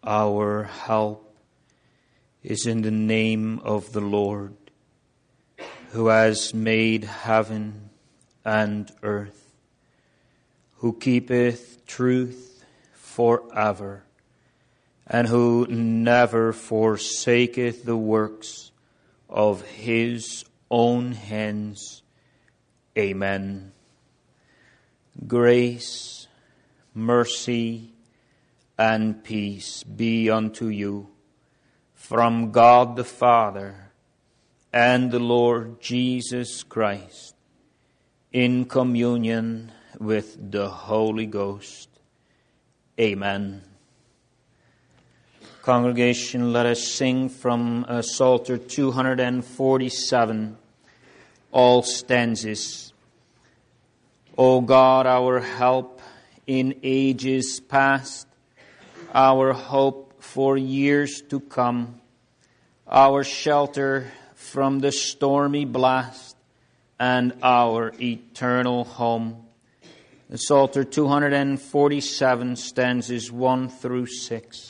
our help is in the name of the Lord, who has made heaven and earth, who keepeth truth forever, and who never forsaketh the works of his own hands. Amen. Grace, mercy, and peace be unto you from God the Father and the Lord Jesus Christ, in communion with the Holy Ghost. Amen. Congregation, let us sing from Psalter 247, all stanzas. O God, our help in ages past, our hope for years to come, our shelter from the stormy blast, and our eternal home. Psalter 247, stanzas 1 through 6.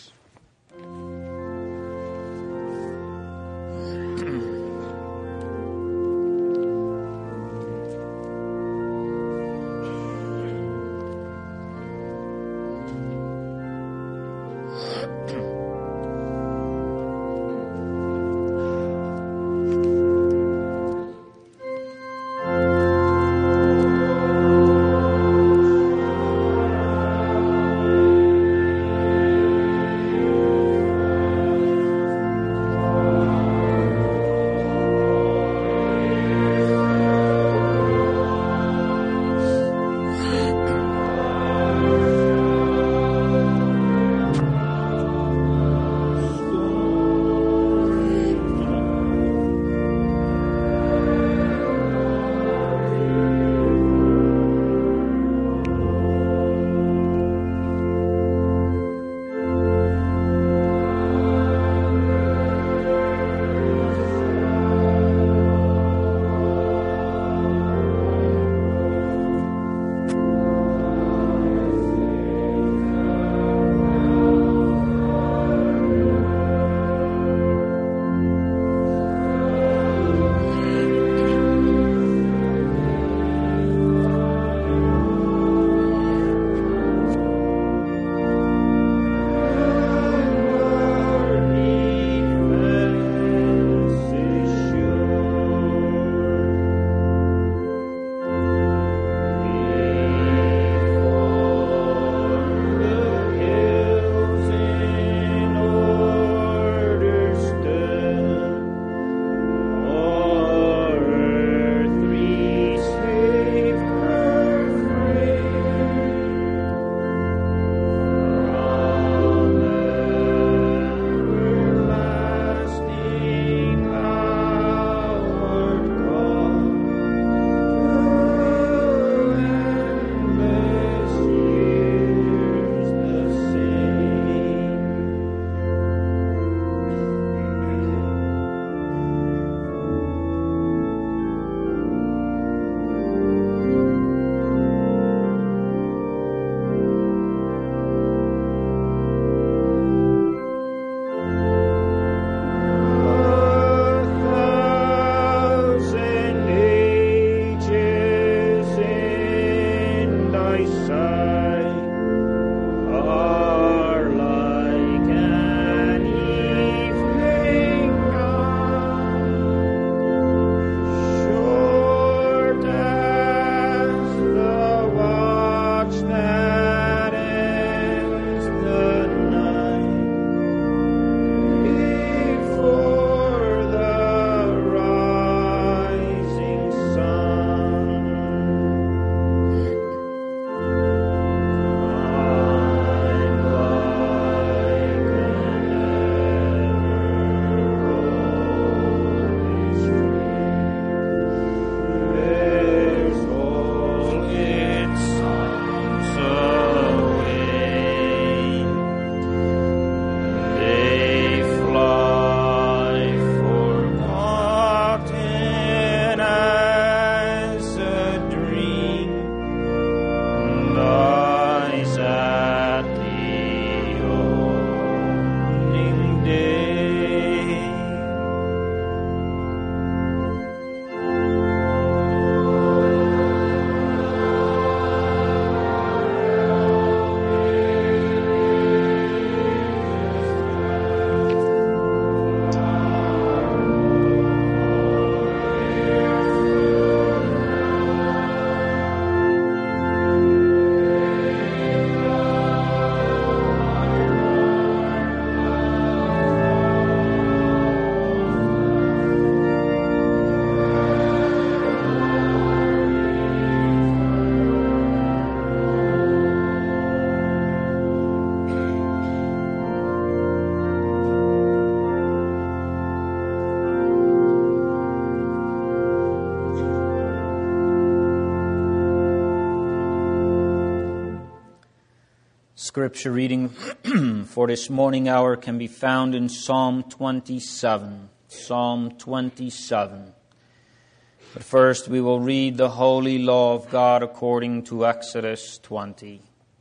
Scripture reading for this morning hour can be found in Psalm 27. Psalm 27. But first we will read the holy law of God according to Exodus 20.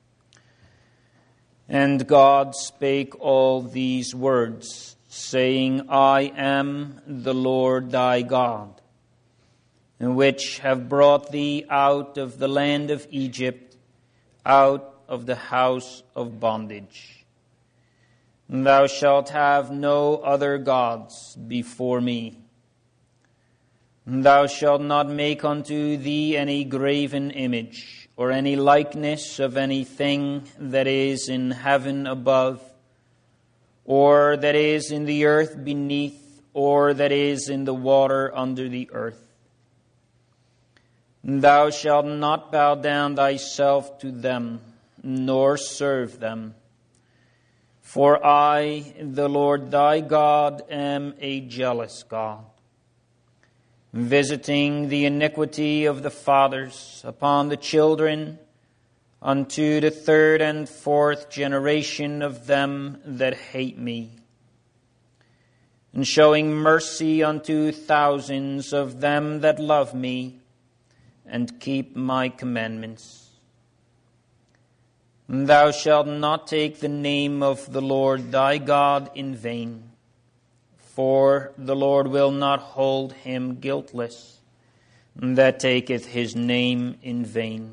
And God spake all these words, saying, I am the Lord thy God, which have brought thee out of the land of Egypt, out of the house of bondage. Thou shalt have no other gods before me. Thou shalt not make unto thee any graven image, or any likeness of anything that is in heaven above, or that is in the earth beneath, or that is in the water under the earth. Thou shalt not bow down thyself to them, nor serve them. For I, the Lord thy God, am a jealous God, visiting the iniquity of the fathers upon the children, unto the third and fourth generation of them that hate me, and showing mercy unto thousands of them that love me, and keep my commandments. Thou shalt not take the name of the Lord thy God in vain, for the Lord will not hold him guiltless that taketh his name in vain.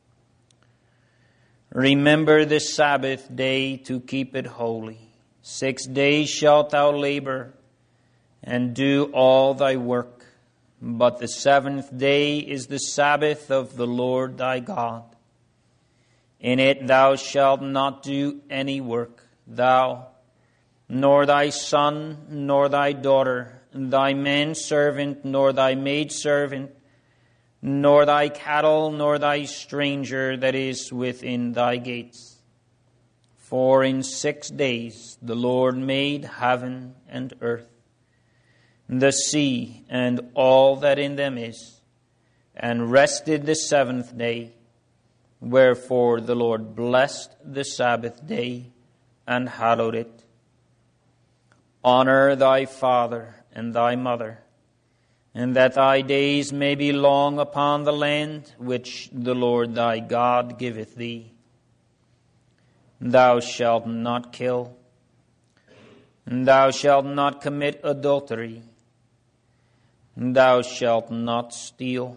Remember the Sabbath day to keep it holy. 6 days shalt thou labor, and do all thy work. But the seventh day is the Sabbath of the Lord thy God. In it thou shalt not do any work, thou, nor thy son, nor thy daughter, thy manservant, nor thy maidservant, nor thy cattle, nor thy stranger that is within thy gates. For in 6 days the Lord made heaven and earth, the sea, and all that in them is, and rested the seventh day. Wherefore the Lord blessed the Sabbath day and hallowed it. Honor thy father and thy mother, and that thy days may be long upon the land which the Lord thy God giveth thee. Thou shalt not kill, and thou shalt not commit adultery, and thou shalt not steal.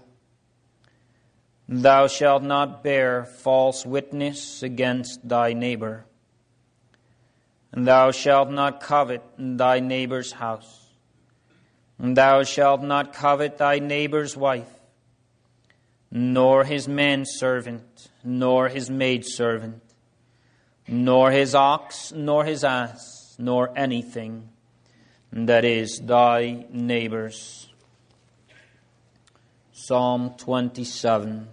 Thou shalt not bear false witness against thy neighbor. And thou shalt not covet thy neighbor's house. And thou shalt not covet thy neighbor's wife, nor his manservant, nor his maidservant, nor his ox, nor his ass, nor anything that is thy neighbor's. Psalm 27.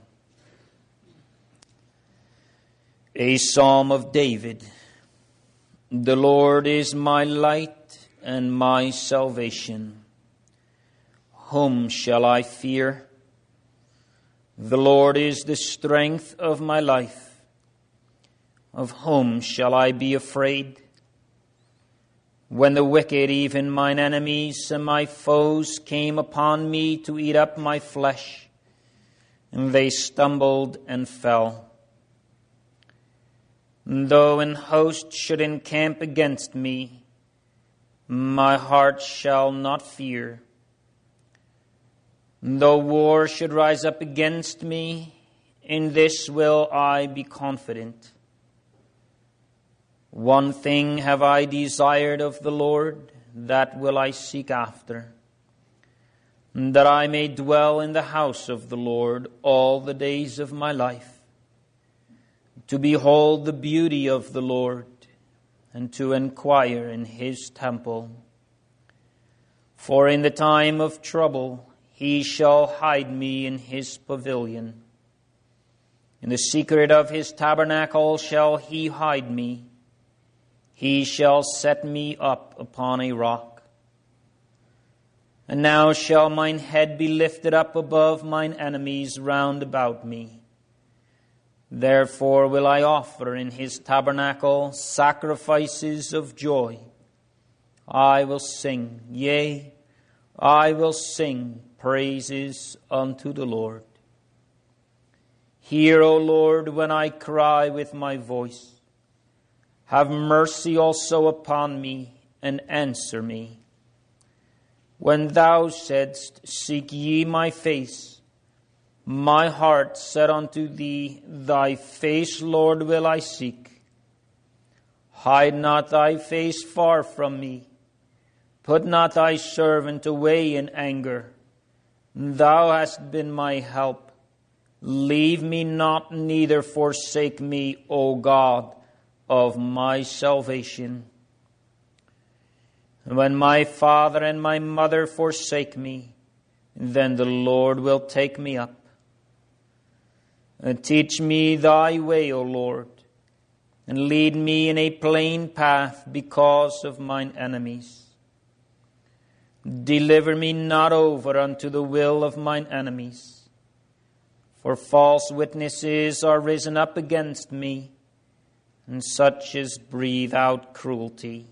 A psalm of David. The Lord is my light and my salvation. Whom shall I fear? The Lord is the strength of my life. Of whom shall I be afraid? When the wicked, even mine enemies and my foes, came upon me to eat up my flesh, and they stumbled and fell. Though an host should encamp against me, my heart shall not fear. Though war should rise up against me, in this will I be confident. One thing have I desired of the Lord, that will I seek after, that I may dwell in the house of the Lord all the days of my life, to behold the beauty of the Lord, and to inquire in his temple. For in the time of trouble he shall hide me in his pavilion. In the secret of his tabernacle shall he hide me. He shall set me up upon a rock. And now shall mine head be lifted up above mine enemies round about me. Therefore will I offer in his tabernacle sacrifices of joy. I will sing, yea, I will sing praises unto the Lord. Hear, O Lord, when I cry with my voice. Have mercy also upon me, and answer me. When thou saidst, seek ye my face, my heart said unto thee, thy face, Lord, will I seek. Hide not thy face far from me. Put not thy servant away in anger. Thou hast been my help. Leave me not, neither forsake me, O God of my salvation. When my father and my mother forsake me, then the Lord will take me up. And teach me thy way, O Lord, and lead me in a plain path because of mine enemies. Deliver me not over unto the will of mine enemies, for false witnesses are risen up against me, and such as breathe out cruelty.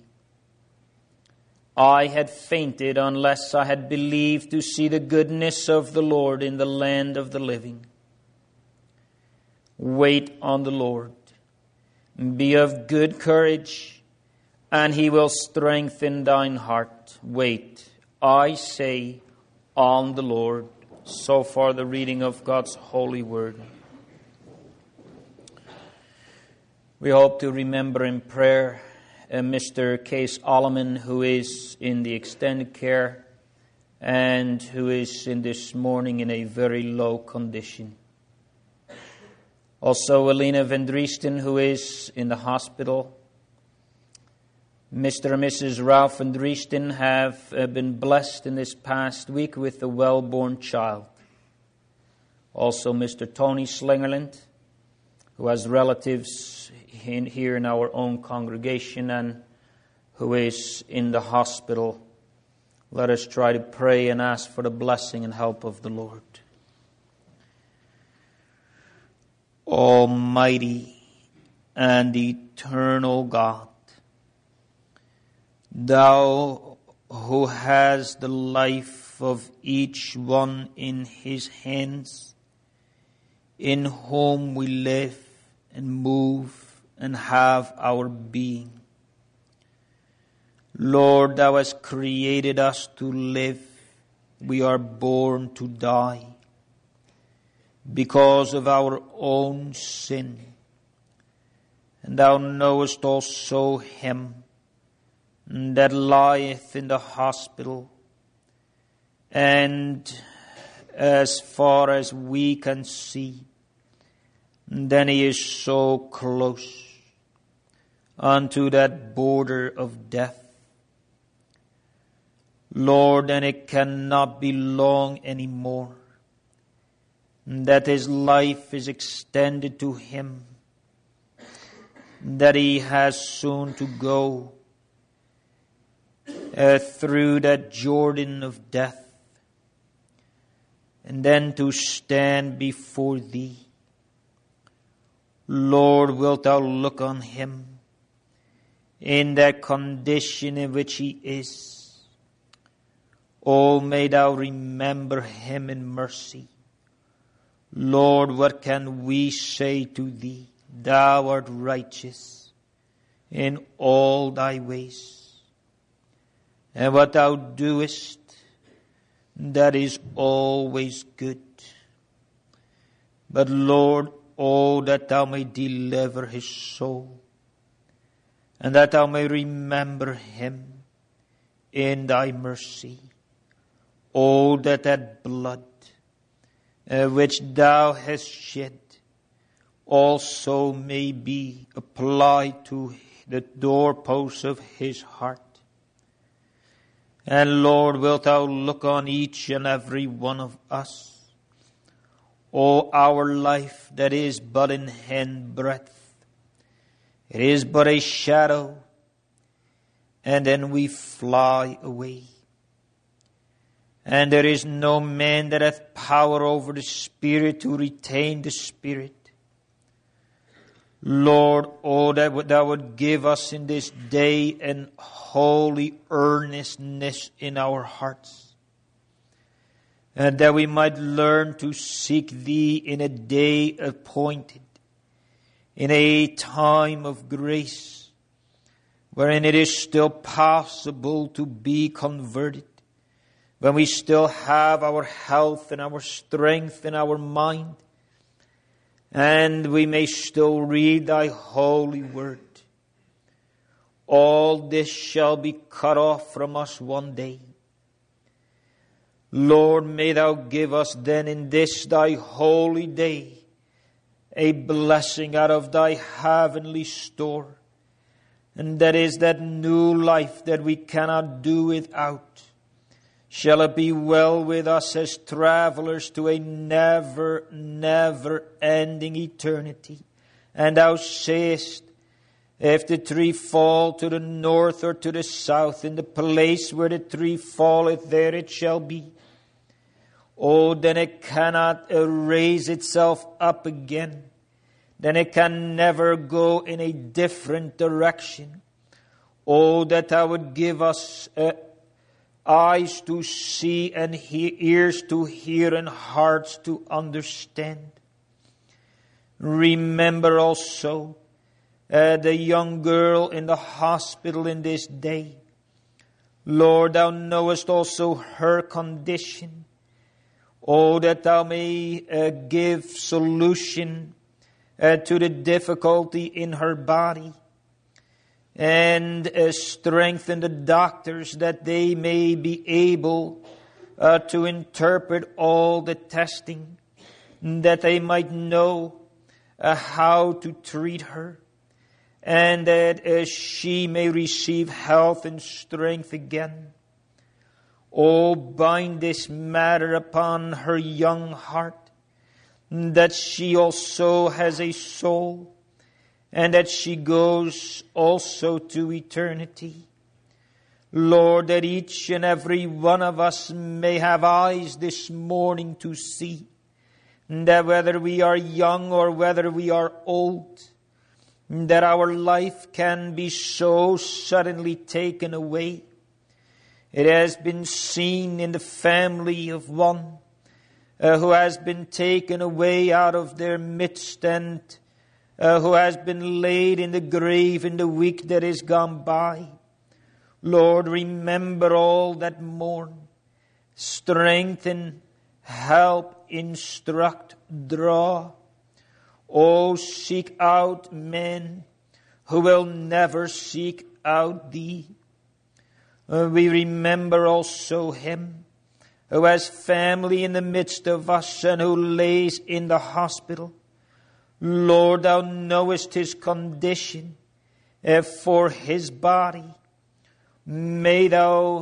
I had fainted unless I had believed to see the goodness of the Lord in the land of the living. Wait on the Lord. Be of good courage, and he will strengthen thine heart. Wait, I say, on the Lord. So far the reading of God's holy word. We hope to remember in prayer Mr. Case Alleman, who is in the extended care and who is in this morning in a very low condition. Also, Elena Van Driesten, who is in the hospital. Mr. and Mrs. Ralph Van Driesten have been blessed in this past week with a well-born child. Also, Mr. Tony Slingerland, who has relatives here in our own congregation and who is in the hospital. Let us try to pray and ask for the blessing and help of the Lord. Almighty and eternal God, Thou who has the life of each one in his hands, in whom we live and move and have our being. Lord, Thou hast created us to live. We are born to die because of our own sin. And Thou knowest also him that lieth in the hospital, and as far as we can see, then he is so close unto that border of death. Lord, and it cannot be long anymore that his life is extended to him, that he has soon to go through that Jordan of death, and then to stand before Thee. Lord, wilt Thou look on him in that condition in which he is? Oh, may Thou remember him in mercy. Lord, what can we say to Thee? Thou art righteous in all Thy ways. And what Thou doest, that is always good. But Lord, oh, that Thou may deliver his soul, and that Thou may remember him in Thy mercy. Oh, that that blood which Thou hast shed also may be applied to the doorposts of his heart. And Lord, wilt Thou look on each and every one of us. Oh, our life that is but in handbreadth. It is but a shadow, and then we fly away. And there is no man that hath power over the Spirit to retain the Spirit. Lord, that thou would give us in this day an holy earnestness in our hearts, and that we might learn to seek thee in a day appointed, in a time of grace, wherein it is still possible to be converted, when we still have our health and our strength and our mind, and we may still read thy holy word. All this shall be cut off from us one day. Lord, may thou give us then in this thy holy day a blessing out of thy heavenly store. And that is that new life that we cannot do without. Shall it be well with us as travelers to a never, never ending eternity. And thou sayest, if the tree fall to the north or to the south, in the place where the tree falleth, there it shall be. Oh, then it cannot raise itself up again. Then it can never go in a different direction. Oh, that thou would give us eyes to see and ears to hear and hearts to understand. Remember also the young girl in the hospital in this day. Lord, thou knowest also her condition. Oh, that thou may give solution to the difficulty in her body, and strengthen the doctors that they may be able to interpret all the testing, that they might know how to treat her, and that she may receive health and strength again. Oh, bind this matter upon her young heart, that she also has a soul, and that she goes also to eternity. Lord, that each and every one of us may have eyes this morning to see, that whether we are young or whether we are old, that our life can be so suddenly taken away. It has been seen in the family of one who has been taken away out of their midst, and who has been laid in the grave in the week that is gone by. Lord, remember all that mourn. Strengthen, help, instruct, draw. Oh, seek out men who will never seek out thee. We remember also him who has family in the midst of us and who lays in the hospital. Lord, thou knowest his condition for his body. May thou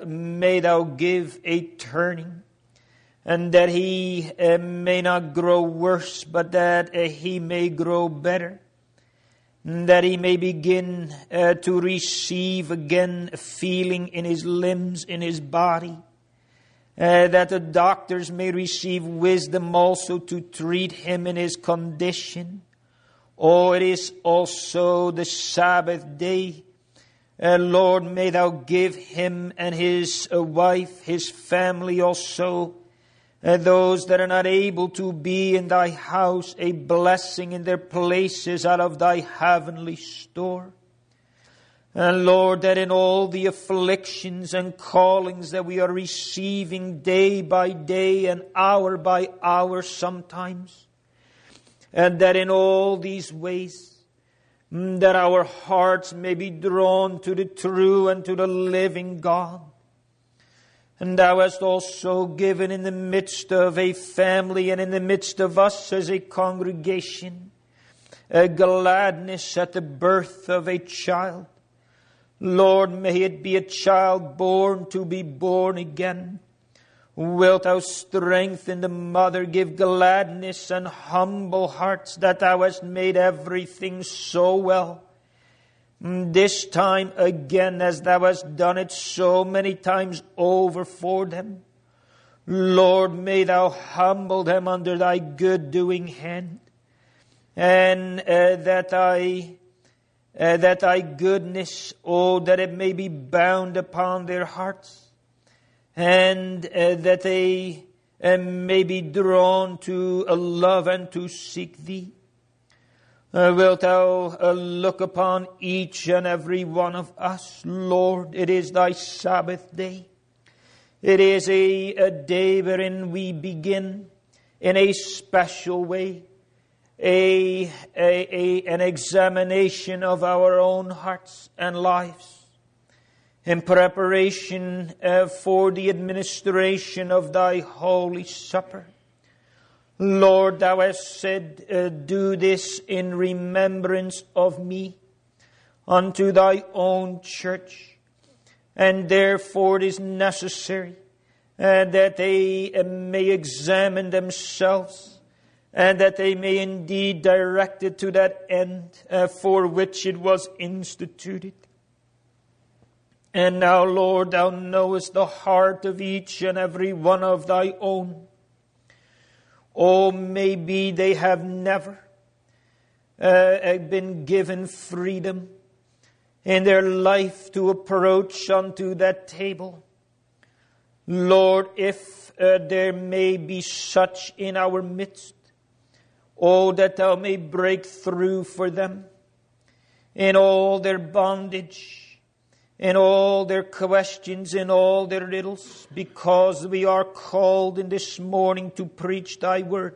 give a turning, and that he may not grow worse, but that he may grow better, that he may begin to receive again a feeling in his limbs, in his body, that the doctors may receive wisdom also to treat him in his condition. Oh, it is also the Sabbath day. Lord, may thou give him and his wife, his family also, those that are not able to be in thy house, a blessing in their places out of thy heavenly store. And Lord, that in all the afflictions and callings that we are receiving day by day and hour by hour sometimes, and that in all these ways, that our hearts may be drawn to the true and to the living God. And thou hast also given in the midst of a family and in the midst of us as a congregation, a gladness at the birth of a child. Lord, may it be a child born to be born again. Wilt thou strengthen the mother, give gladness and humble hearts, that thou hast made everything so well. This time again, as thou hast done it so many times over for them. Lord, may thou humble them under thy good doing hand. and that thy goodness, that it may be bound upon their hearts, and that they may be drawn to love and to seek thee. Wilt thou look upon each and every one of us, Lord? It is thy Sabbath day. It is a day wherein we begin in a special way, an examination of our own hearts and lives in preparation for the administration of thy holy supper. Lord, thou hast said, do this in remembrance of me unto thy own church. And therefore it is necessary that they may examine themselves, and that they may indeed direct it to that end for which it was instituted. And now, Lord, thou knowest the heart of each and every one of thy own. Maybe they have never been given freedom in their life to approach unto that table. Lord, if there may be such in our midst, that thou may break through for them in all their bondage, in all their questions, in all their riddles, because we are called in this morning to preach thy word.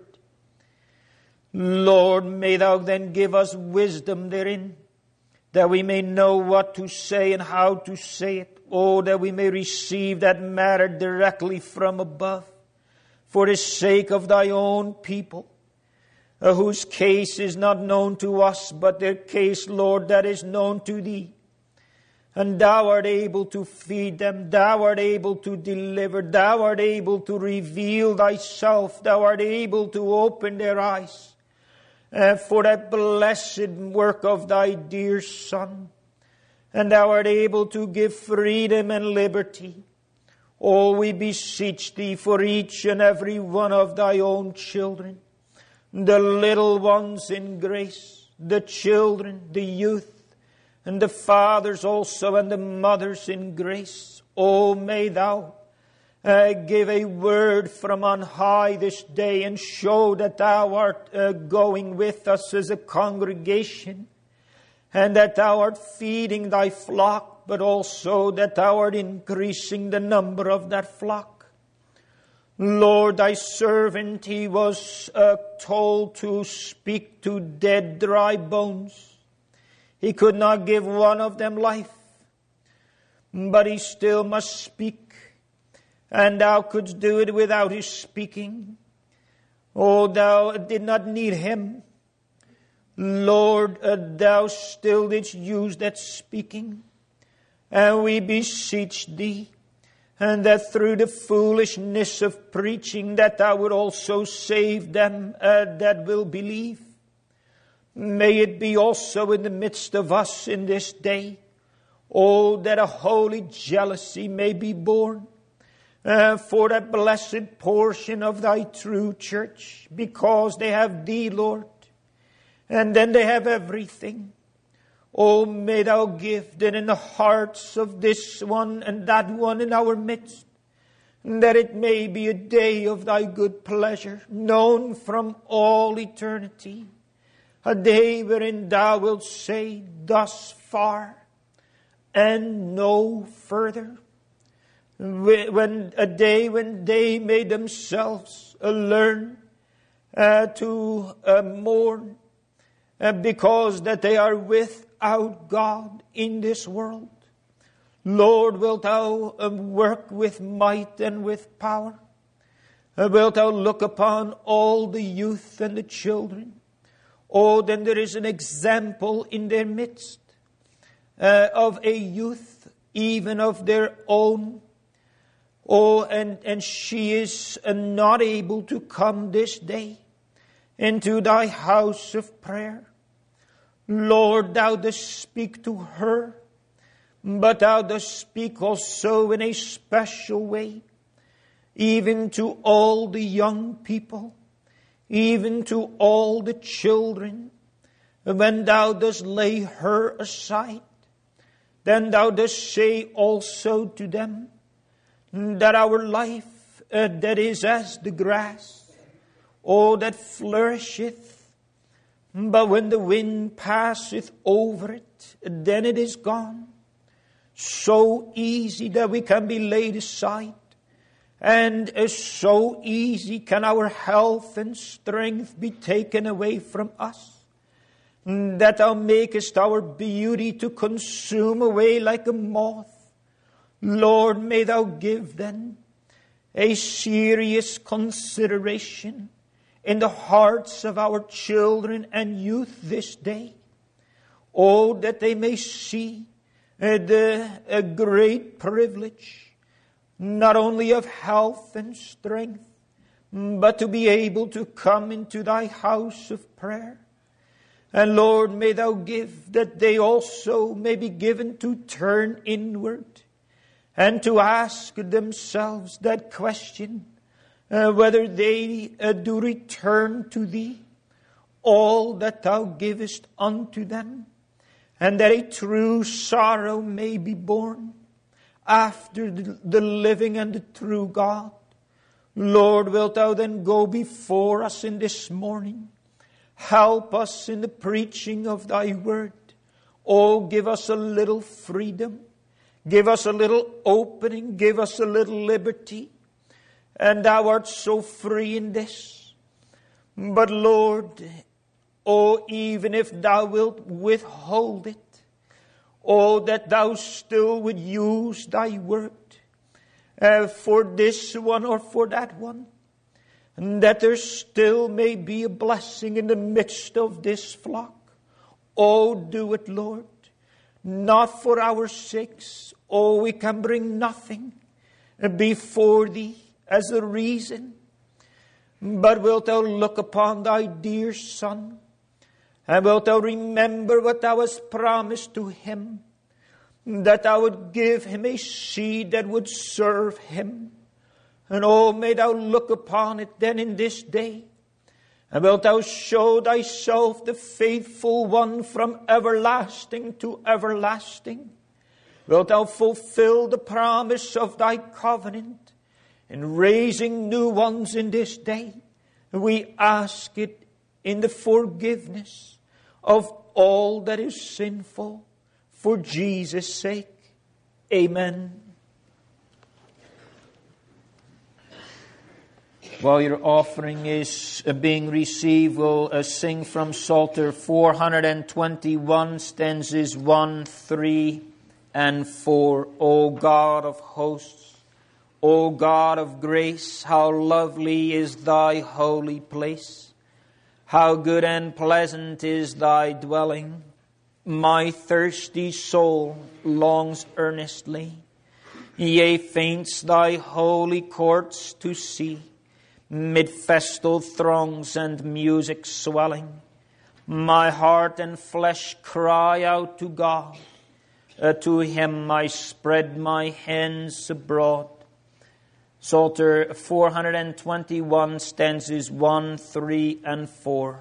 Lord, may thou then give us wisdom therein, that we may know what to say and how to say it. That we may receive that matter directly from above, for the sake of thy own people, whose case is not known to us, but their case, Lord, that is known to thee. And thou art able to feed them. Thou art able to deliver. Thou art able to reveal thyself. Thou art able to open their eyes for that blessed work of thy dear Son. And thou art able to give freedom and liberty. We beseech thee for each and every one of thy own children, the little ones in grace, the children, the youth, and the fathers also, and the mothers in grace. May thou give a word from on high this day, and show that thou art going with us as a congregation, and that thou art feeding thy flock, but also that thou art increasing the number of that flock. Lord, thy servant, he was told to speak to dead, dry bones. He could not give one of them life, but he still must speak. And thou couldst do it without his speaking. Thou did not need him. Lord, thou still didst use that speaking. And we beseech thee, and that through the foolishness of preaching, that thou would also save them that will believe. May it be also in the midst of us in this day, that a holy jealousy may be born for that blessed portion of thy true church, because they have thee, Lord, and then they have everything. May thou give that in the hearts of this one and that one in our midst, that it may be a day of thy good pleasure, known from all eternity. A day wherein thou wilt say, thus far and no further. When they may themselves learn to mourn because that they are without God in this world. Lord, wilt thou work with might and with power? Wilt thou look upon all the youth and the children? Then there is an example in their midst of a youth, even of their own. And she is not able to come this day into thy house of prayer. Lord, thou dost speak to her, but thou dost speak also in a special way, even to all the young people, even to all the children, when thou dost lay her aside, then thou dost say also to them, that our life that is as the grass, that flourisheth, but when the wind passeth over it, then it is gone. So easy that we can be laid aside, and so easy can our health and strength be taken away from us, that thou makest our beauty to consume away like a moth. Lord, may thou give then a serious consideration in the hearts of our children and youth this day. Oh, that they may see the great privilege, not only of health and strength, but to be able to come into thy house of prayer. And Lord, may thou give that they also may be given to turn inward and to ask themselves that question, whether they do return to thee all that thou givest unto them, and that a true sorrow may be born after the living and the true God. Lord, wilt thou then go before us in this morning? Help us in the preaching of thy word. Oh, give us a little freedom. Give us a little opening. Give us a little liberty. And thou art so free in this. But Lord, even if thou wilt withhold it, that thou still would use thy word for this one or for that one, and that there still may be a blessing in the midst of this flock. Do it, Lord, not for our sakes. We can bring nothing before thee as a reason, but wilt thou look upon thy dear Son, and wilt thou remember what thou hast promised to him, that thou would give him a seed that would serve him. And may thou look upon it then in this day, and wilt thou show thyself the faithful one from everlasting to everlasting. Wilt thou fulfill the promise of thy covenant in raising new ones in this day? We ask it in the forgiveness of all that is sinful, for Jesus' sake. Amen. While your offering is being received, we'll sing from Psalter 421, stanzas 1, 3, and 4. O God of hosts, O God of grace, how lovely is thy holy place. How good and pleasant is thy dwelling. My thirsty soul longs earnestly, yea, faints thy holy courts to see. Mid festal throngs and music swelling, my heart and flesh cry out to God. To him I spread my hands abroad. Psalter 421, stanzas 1, 3, and 4.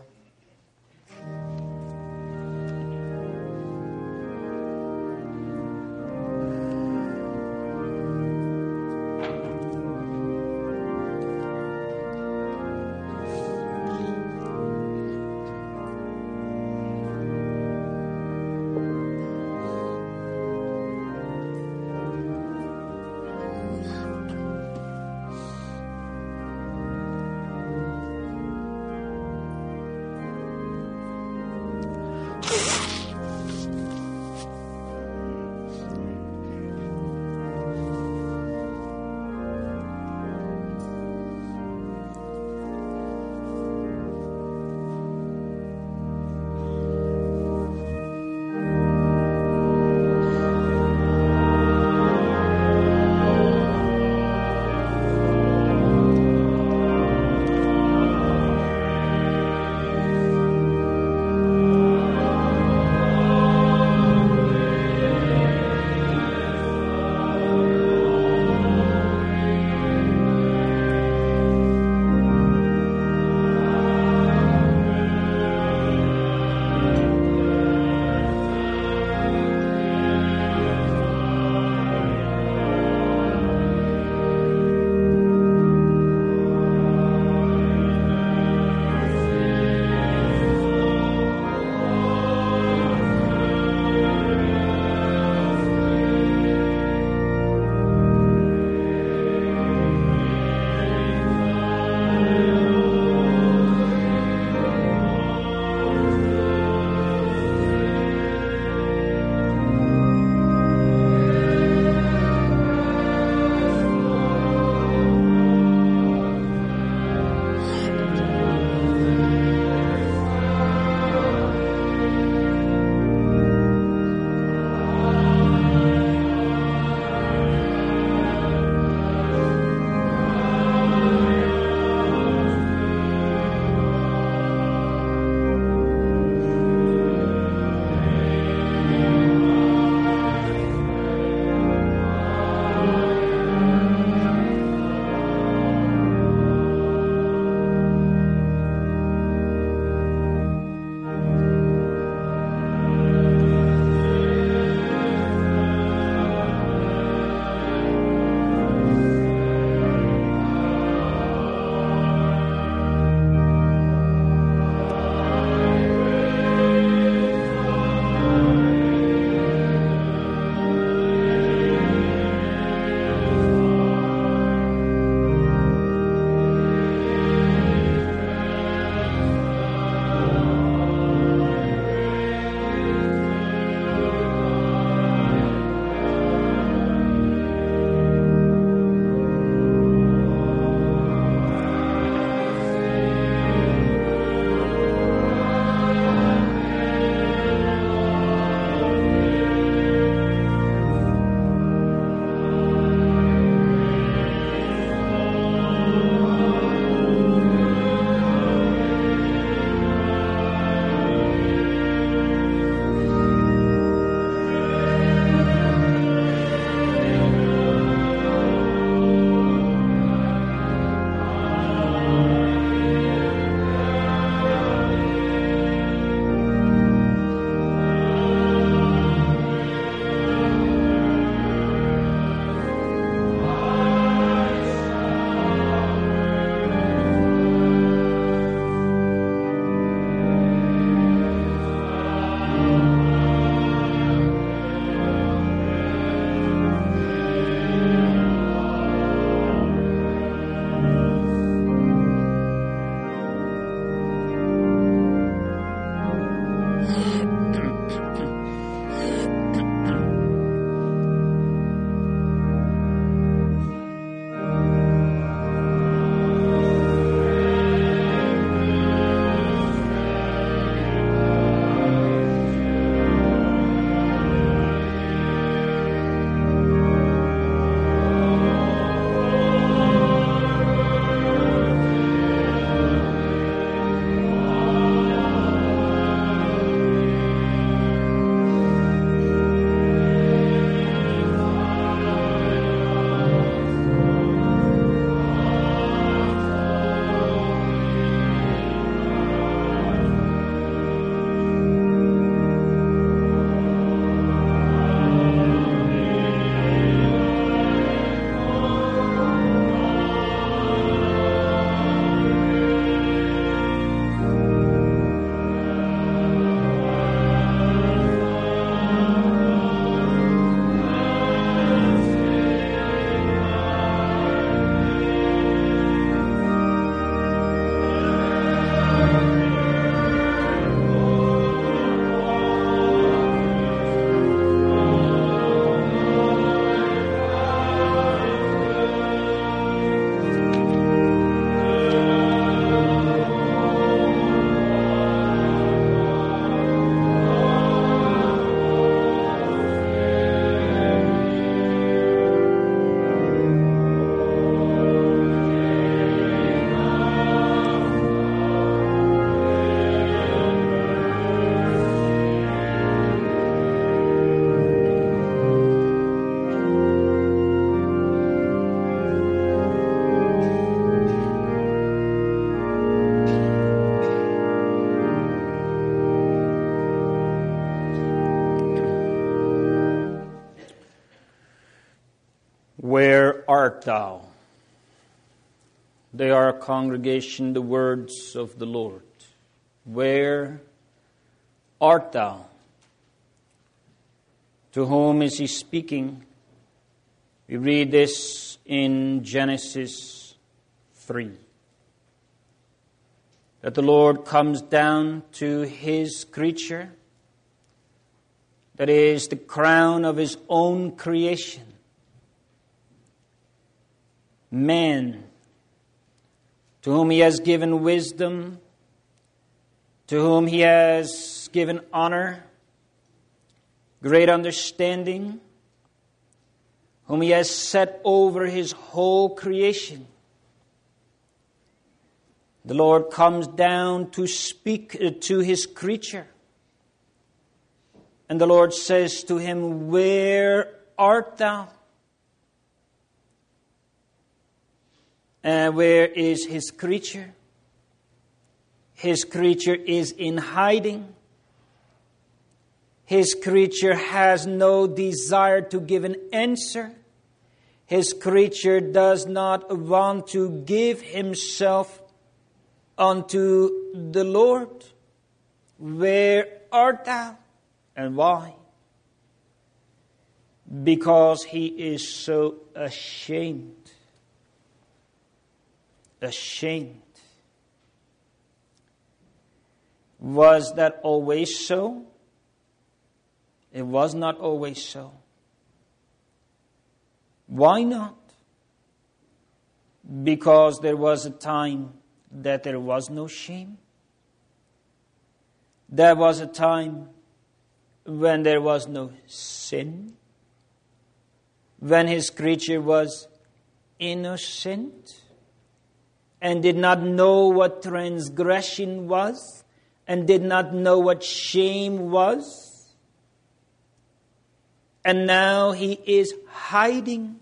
Where art thou? They are, congregation, the words of the Lord. Where art thou? To whom is he speaking? We read this in Genesis 3. That the Lord comes down to his creature, that is the crown of his own creation. Man, to whom he has given wisdom, to whom he has given honor, great understanding, whom he has set over his whole creation. The Lord comes down to speak to his creature. And the Lord says to him, where art thou? And where is his creature? His creature is in hiding. His creature has no desire to give an answer. His creature does not want to give himself unto the Lord. Where art thou? And why? Because he is so ashamed. Ashamed. Was that always so? It was not always so. Why not? Because there was a time that there was no shame. There was a time when there was no sin. When his creature was innocent and did not know what transgression was and did not know what shame was. And now he is hiding.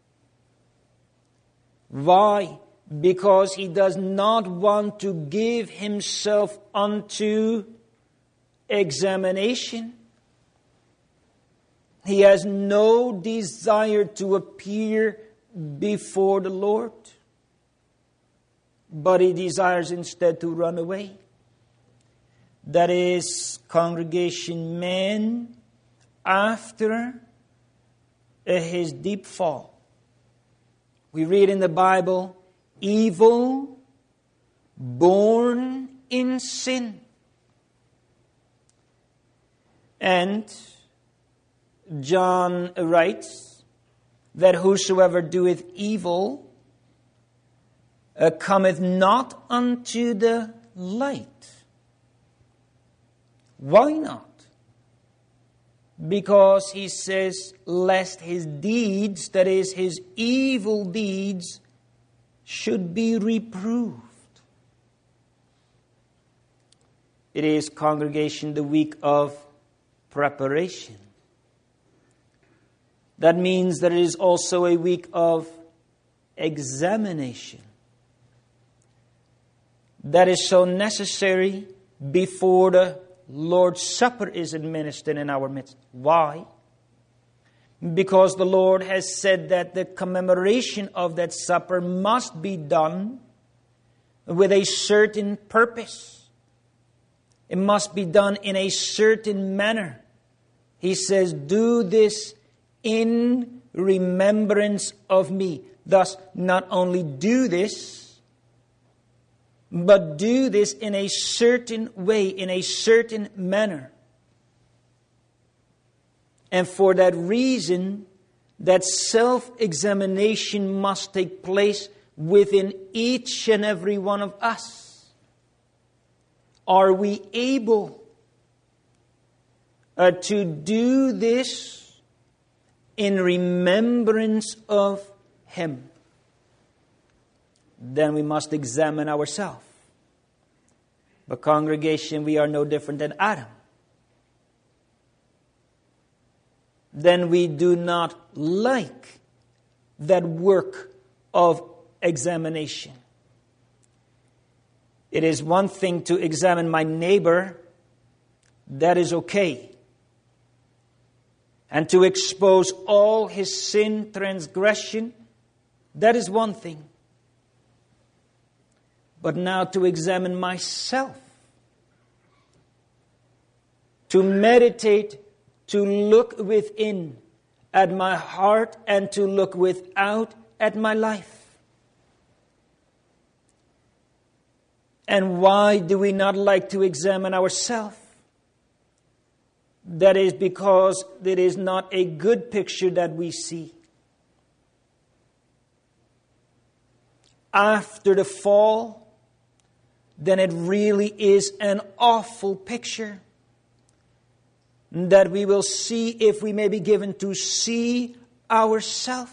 Why? Because he does not want to give himself unto examination. He has no desire to appear before the Lord, but he desires instead to run away. That is, congregation, man after his deep fall. We read in the Bible, evil, born in sin. And John writes that whosoever doeth evil cometh not unto the light. Why not? Because he says, lest his deeds, that is, his evil deeds, should be reproved. It is, congregation, the week of preparation. That means that it is also a week of examination. That is so necessary before the Lord's Supper is administered in our midst. Why? Because the Lord has said that the commemoration of that supper must be done with a certain purpose. It must be done in a certain manner. He says, do this in remembrance of me. Thus, not only do this, but do this in a certain way, in a certain manner. And for that reason, that self-examination must take place within each and every one of us. Are we able to do this in remembrance of Him? Then we must examine ourselves. But congregation, we are no different than Adam. Then we do not like that work of examination. It is one thing to examine my neighbor. That is okay. And to expose all his sin, transgression, That is one thing. But now to examine myself, to meditate, to look within at my heart and to look without at my life. And why do we not like to examine ourselves? That is because it is not a good picture that we see. After the fall, then it really is an awful picture that we will see if we may be given to see ourselves.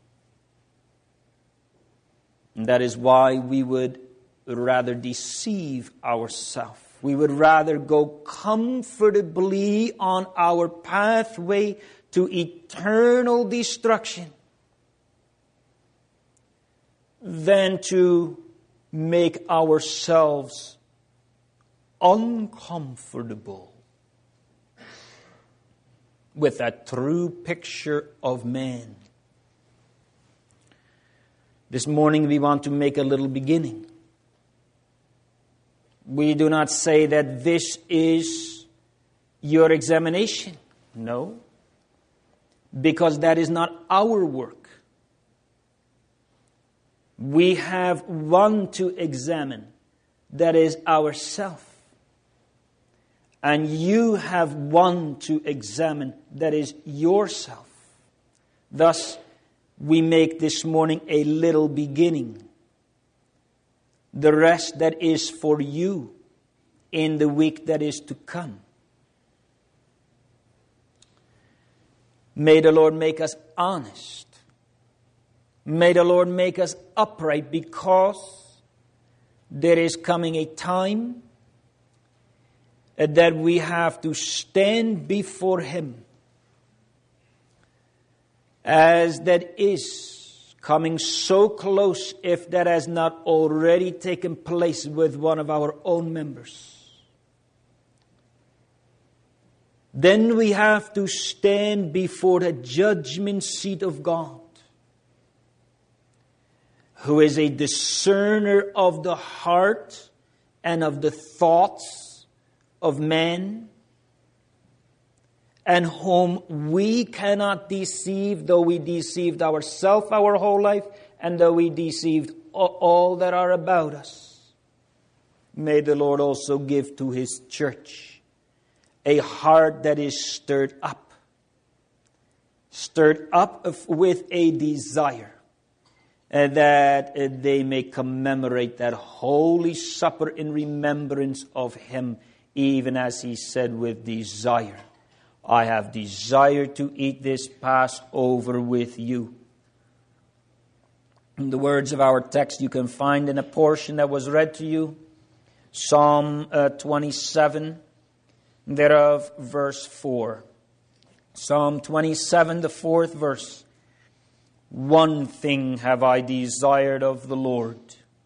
And that is why we would rather deceive ourselves. We would rather go comfortably on our pathway to eternal destruction than to make ourselves uncomfortable with that true picture of man. This morning we want to make a little beginning. We do not say that this is your examination. No. Because that is not our work. We have one to examine. That is ourself. And you have one to examine. That is yourself. Thus, we make this morning a little beginning. The rest that is for you in the week that is to come. May the Lord make us honest. May the Lord make us upright, because there is coming a time that we have to stand before Him, as that is coming so close, if that has not already taken place with one of our own members. Then we have to stand before the judgment seat of God, who is a discerner of the heart and of the thoughts of man, and whom we cannot deceive, though we deceived ourselves our whole life, and though we deceived all that are about us. May the Lord also give to His church a heart that is stirred up with a desire, and that they may commemorate that holy supper in remembrance of Him, even as He said, with desire. I have desired to eat this Passover with you. In the words of our text you can find in a portion that was read to you, Psalm 27, thereof verse 4. Psalm 27, the 4th verse. One thing have I desired of the Lord,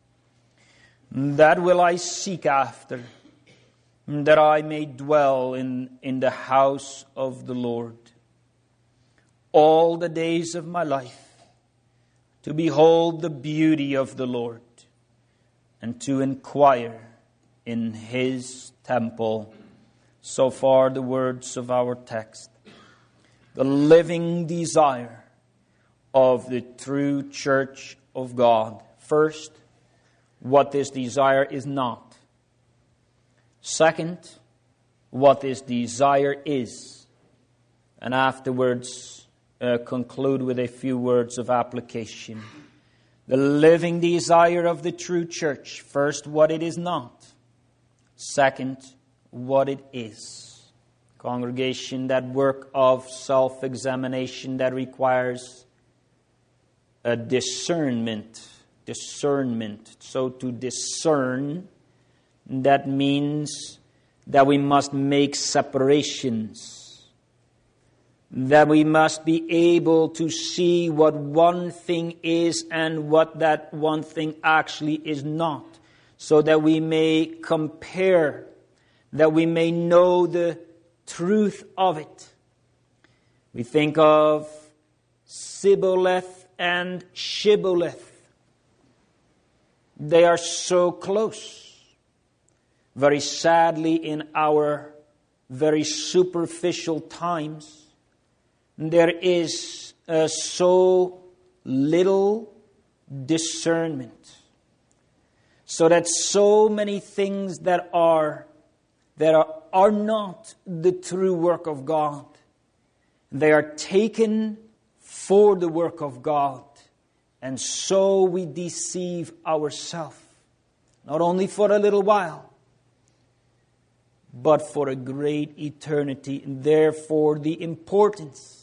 that will I seek after, that I may dwell in the house of the Lord all the days of my life, to behold the beauty of the Lord, and to inquire in His temple. So far the words of our text. The living desire of the true church of God. First, what this desire is not. Second, what this desire is. And afterwards, conclude with a few words of application. The living desire of the true church. First, what it is not. Second, what it is. Congregation, that work of self-examination that requires a discernment. So to discern, that means that we must make separations. That we must be able to see what one thing is and what that one thing actually is not. So that we may compare, that we may know the truth of it. We think of Sibboleth and Shibboleth. They are so close. Very sadly, in our very superficial times, there is so little discernment. So that so many things that are not the true work of God, they are taken for the work of God. And so we deceive ourselves. Not only for a little while, but for a great eternity. And therefore the importance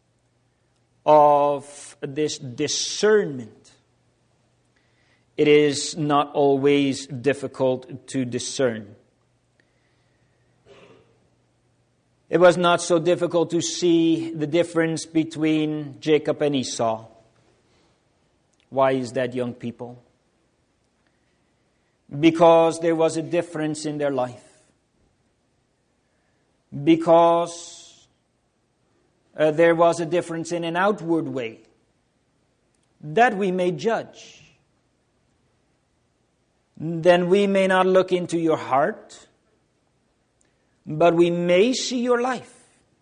of this discernment. It is not always difficult to discern. It was not so difficult to see the difference between Jacob and Esau. Why is that, young people? Because there was a difference in their life. Because there was a difference in an outward way that we may judge. Then we may not look into your heart, but we may see your life.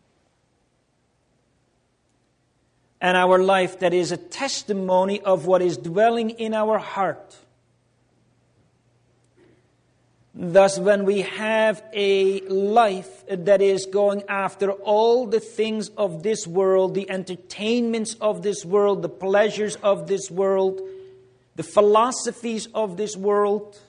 And our life that is a testimony of what is dwelling in our heart. Thus, when we have a life that is going after all the things of this world, the entertainments of this world, the pleasures of this world, the philosophies of this world,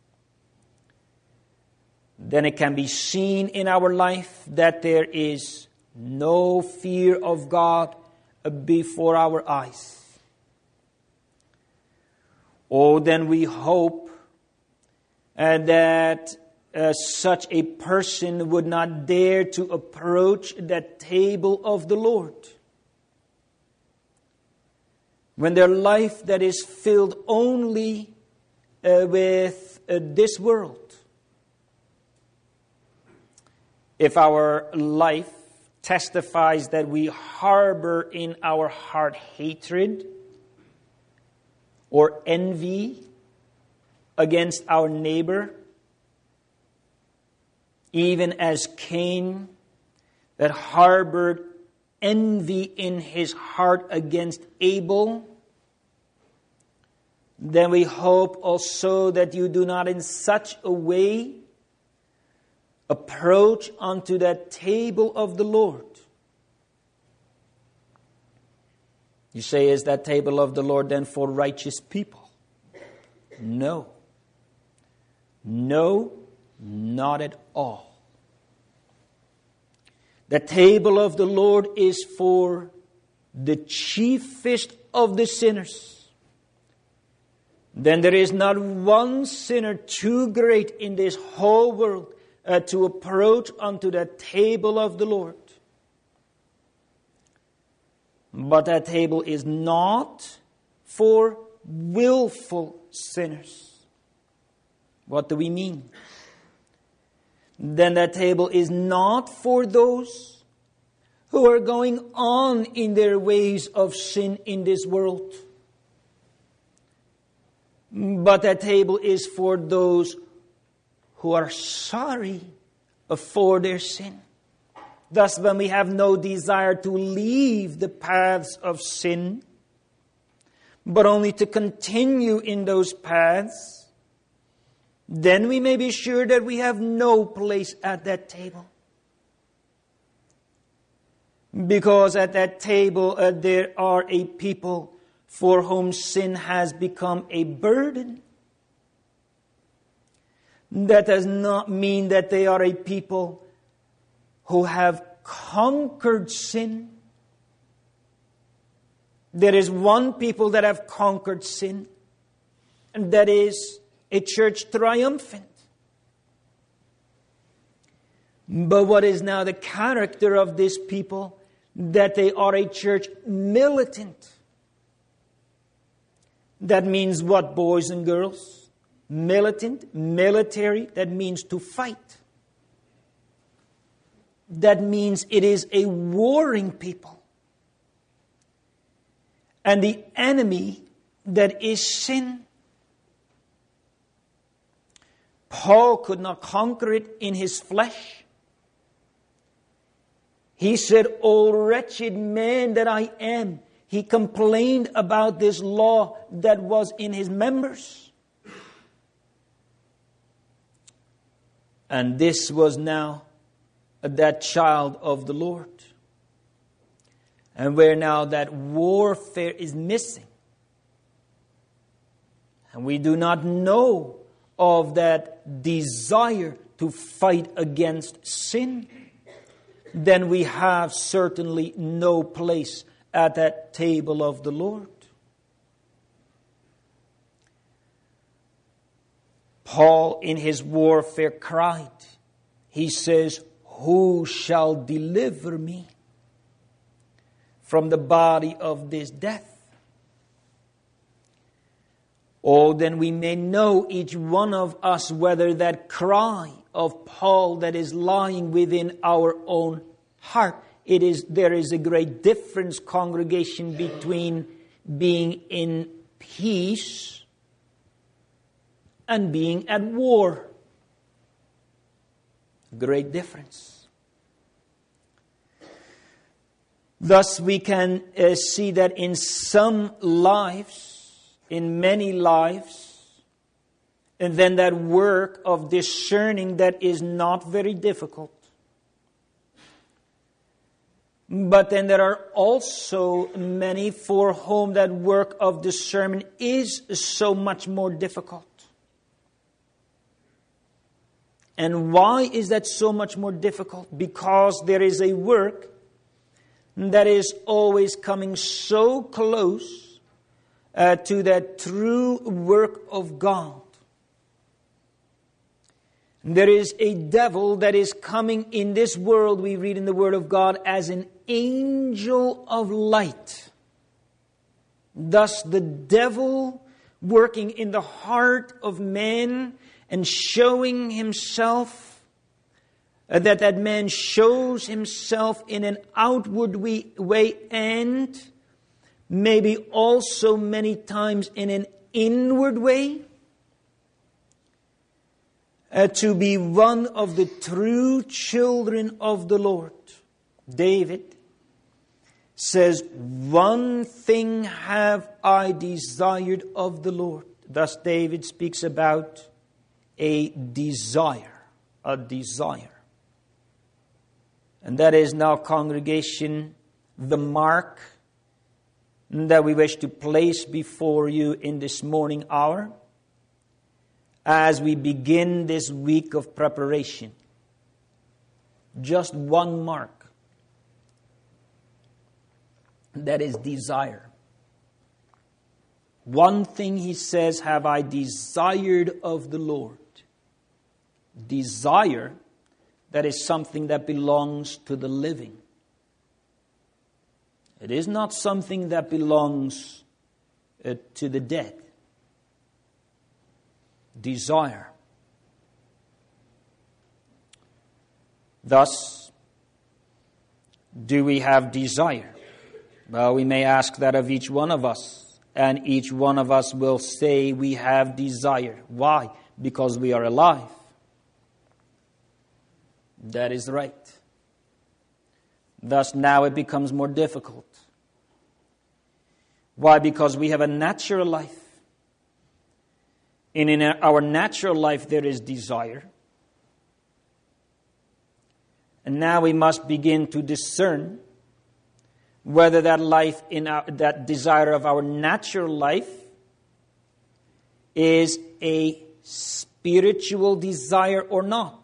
then it can be seen in our life that there is no fear of God before our eyes. Oh, then we hope that such a person would not dare to approach that table of the Lord. When their life that is filled only with this world. If our life testifies that we harbor in our heart hatred or envy against our neighbor, even as Cain that harbored envy in his heart against Abel, then we hope also that you do not in such a way approach unto that table of the Lord. You say, is that table of the Lord then for righteous people? No. No, not at all. The table of the Lord is for the chiefest of the sinners. Then there is not one sinner too great in this whole world to approach unto the table of the Lord. But that table is not for willful sinners. What do we mean? Then that table is not for those who are going on in their ways of sin in this world. But that table is for those who are sorry for their sin. Thus, when we have no desire to leave the paths of sin, but only to continue in those paths, then we may be sure that we have no place at that table. Because at that table there are a people for whom sin has become a burden. That does not mean that they are a people who have conquered sin. There is one people that have conquered sin, and that is a church triumphant. But what is now the character of this people? That they are a church militant. That means what, boys and girls? Militant, military, that means to fight. That means it is a warring people. and the enemy that is sin. Paul could not conquer it in his flesh. He said, "O wretched man that I am." He complained about this law that was in his members. And this was now that child of the Lord. And where now that warfare is missing. And we do not know of that desire to fight against sin, then we have certainly no place at that table of the Lord. Paul in his warfare cried. He says, "Who shall deliver me from the body of this death?" Oh, then we may know each one of us whether that cry of Paul that is lying within our own heart, there is a great difference, congregation, between being in peace and being at war. Great difference. Thus we can see that in some lives, in many lives, and then that work of discerning that is not very difficult. But then there are also many for whom that work of discernment is so much more difficult. And why is that so much more difficult? Because there is a work that is always coming so close to that true work of God. There is a devil that is coming in this world, we read in the Word of God, as an angel of light. Thus the devil working in the heart of man and showing himself, that man shows himself in an outward way and maybe also many times in an inward way, to be one of the true children of the Lord. David says, "One thing have I desired of the Lord." Thus David speaks about a desire. And that is now, congregation, the mark that we wish to place before you in this morning hour as we begin this week of preparation. Just one mark. That is desire. One thing he says, have I desired of the Lord. Desire, that is something that belongs to the living. It is not something that belongs to the dead. Desire. Thus, do we have desire? Well, we may ask that of each one of us, and each one of us will say we have desire. Why? Because we are alive. That is right. Thus now it becomes more difficult. Why? Because we have a natural life. And in our natural life there is desire. And now we must begin to discern whether that life that desire of our natural life is a spiritual desire or not.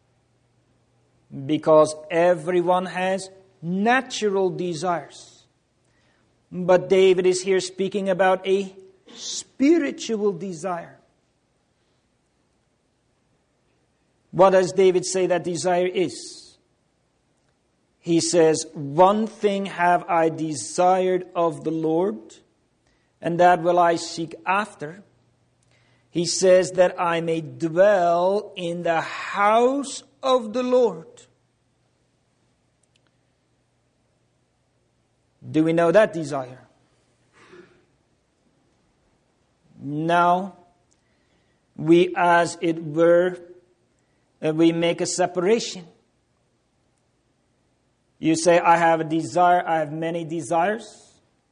Because everyone has natural desires. But David is here speaking about a spiritual desire. What does David say that desire is? He says, "One thing have I desired of the Lord, and that will I seek after." He says that I may dwell in the house of the Lord. Do we know that desire? Now, we, as it were, we make a separation. You say, I have a desire, I have many desires.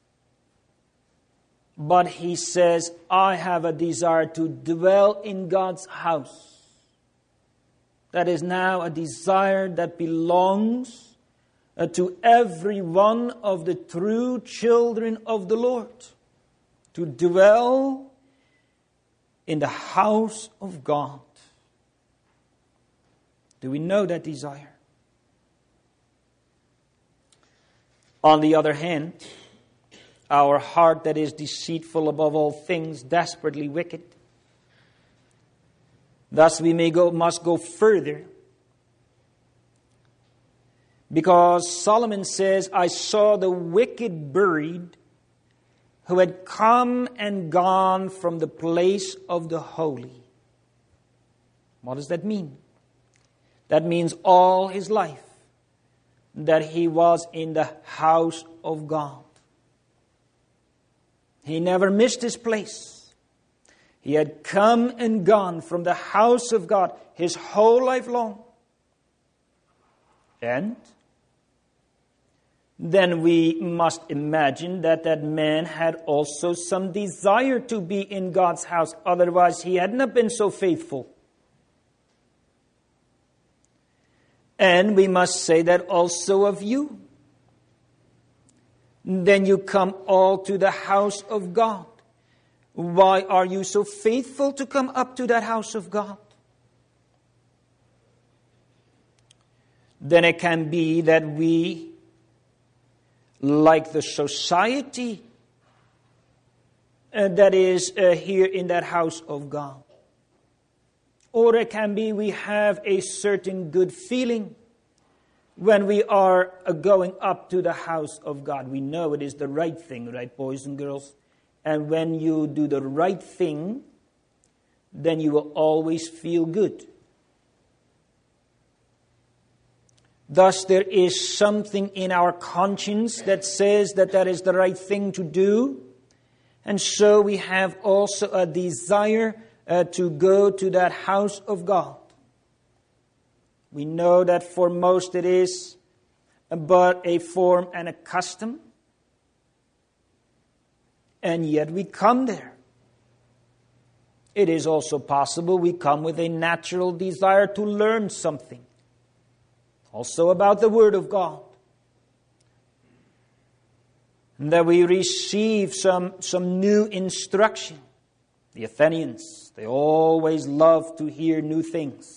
But he says, I have a desire to dwell in God's house. That is now a desire that belongs to every one of the true children of the Lord. To dwell in the house of God. Do we know that desire? On the other hand, our heart that is deceitful above all things, desperately wicked. Thus we must go further. Because Solomon says, I saw the wicked buried, who had come and gone from the place of the holy. What does that mean? That means all his life that he was in the house of God. He never missed his place. He had come and gone from the house of God his whole life long. And then we must imagine that that man had also some desire to be in God's house. Otherwise, he had not been so faithful. And we must say that also of you. Then you come all to the house of God. Why are you so faithful to come up to that house of God? Then it can be that we, like the society that is here in that house of God. Or it can be we have a certain good feeling when we are going up to the house of God. We know it is the right thing, right, boys and girls? And when you do the right thing, then you will always feel good. Thus, there is something in our conscience that says that that is the right thing to do. And so we have also a desire to go to that house of God. We know that for most it is but a form and a custom. And yet we come there. It is also possible we come with a natural desire to learn something. Also about the Word of God. And that we receive some new instruction. The Athenians, they always love to hear new things.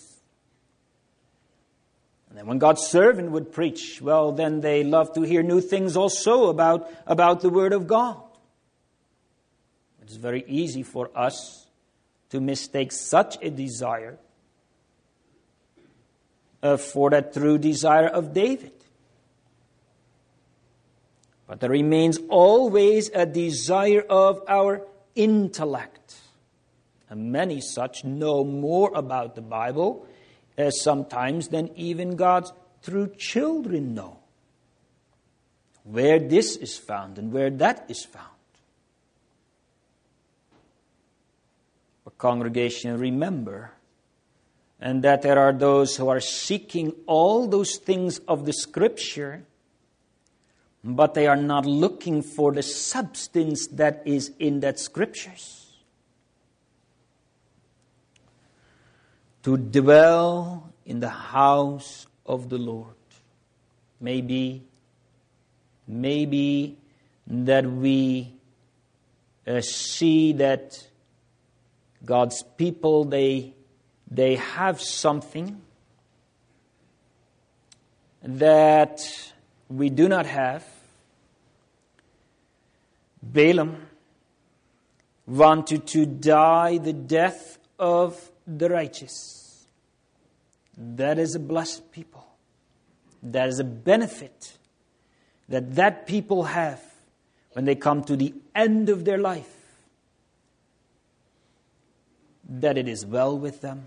And then when God's servant would preach, well, then they love to hear new things also about the Word of God. It's very easy for us to mistake such a desire for that true desire of David. But there remains always a desire of our intellect. And many such know more about the Bible sometimes than even God's true children know. Where this is found and where that is found. But congregation, remember, and that there are those who are seeking all those things of the Scripture, but they are not looking for the substance that is in that Scriptures. To dwell in the house of the Lord. Maybe that we see that God's people, they have something that we do not have. Balaam wanted to die the death of the righteous. That is a blessed people. That is a benefit that people have when they come to the end of their life. That it is well with them.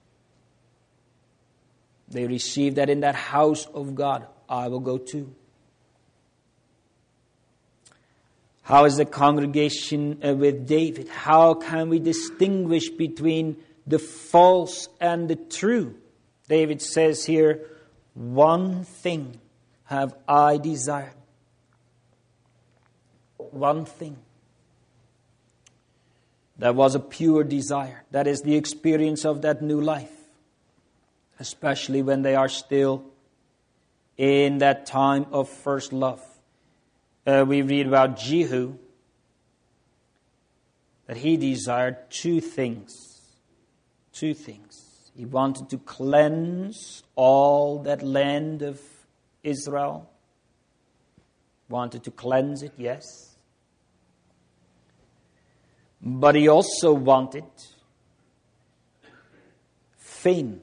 They receive that in that house of God. I will go too. How is the congregation with David? How can we distinguish between the false and the true? David says here, one thing have I desired. One thing. That was a pure desire. That is the experience of that new life. Especially when they are still in that time of first love. We read about Jehu, that he desired two things. Two things. He wanted to cleanse all that land of Israel. Wanted to cleanse it, yes. But he also wanted fame.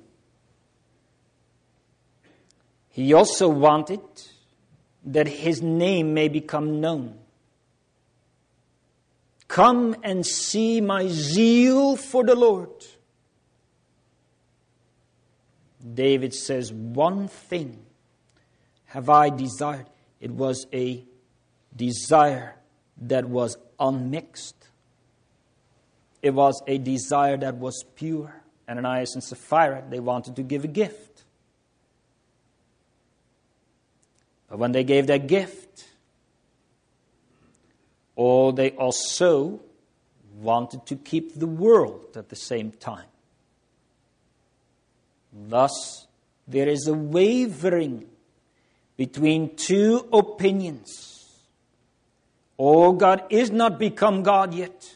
He also wanted that his name may become known. Come and see my zeal for the Lord. David says, one thing have I desired. It was a desire that was unmixed. It was a desire that was pure. Ananias and Sapphira, they wanted to give a gift. But when they gave that gift, they also wanted to keep the world at the same time. Thus, there is a wavering between two opinions. God is not become God yet.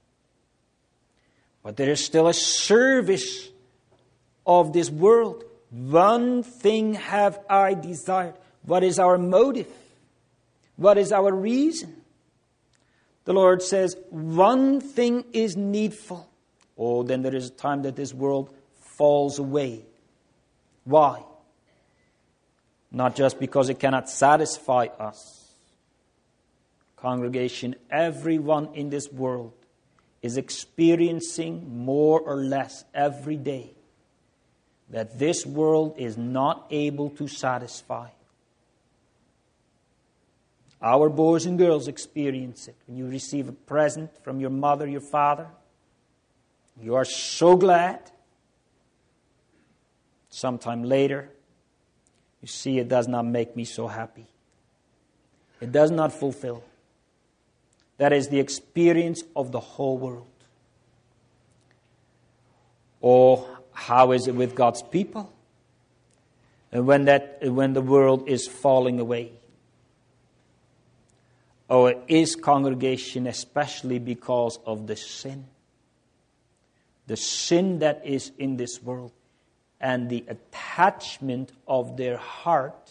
But there is still a service of this world. One thing have I desired. What is our motive? What is our reason? The Lord says, one thing is needful. Then there is a time that this world falls away. Why? Not just because it cannot satisfy us. Congregation, everyone in this world is experiencing more or less every day that this world is not able to satisfy. Our boys and girls experience it. When you receive a present from your mother, your father, you are so glad. Sometime later, you see it does not make me so happy. It does not fulfill. That is the experience of the whole world. How is it with God's people? And when the world is falling away? It is, congregation, especially because of the sin. The sin that is in this world. And the attachment of their heart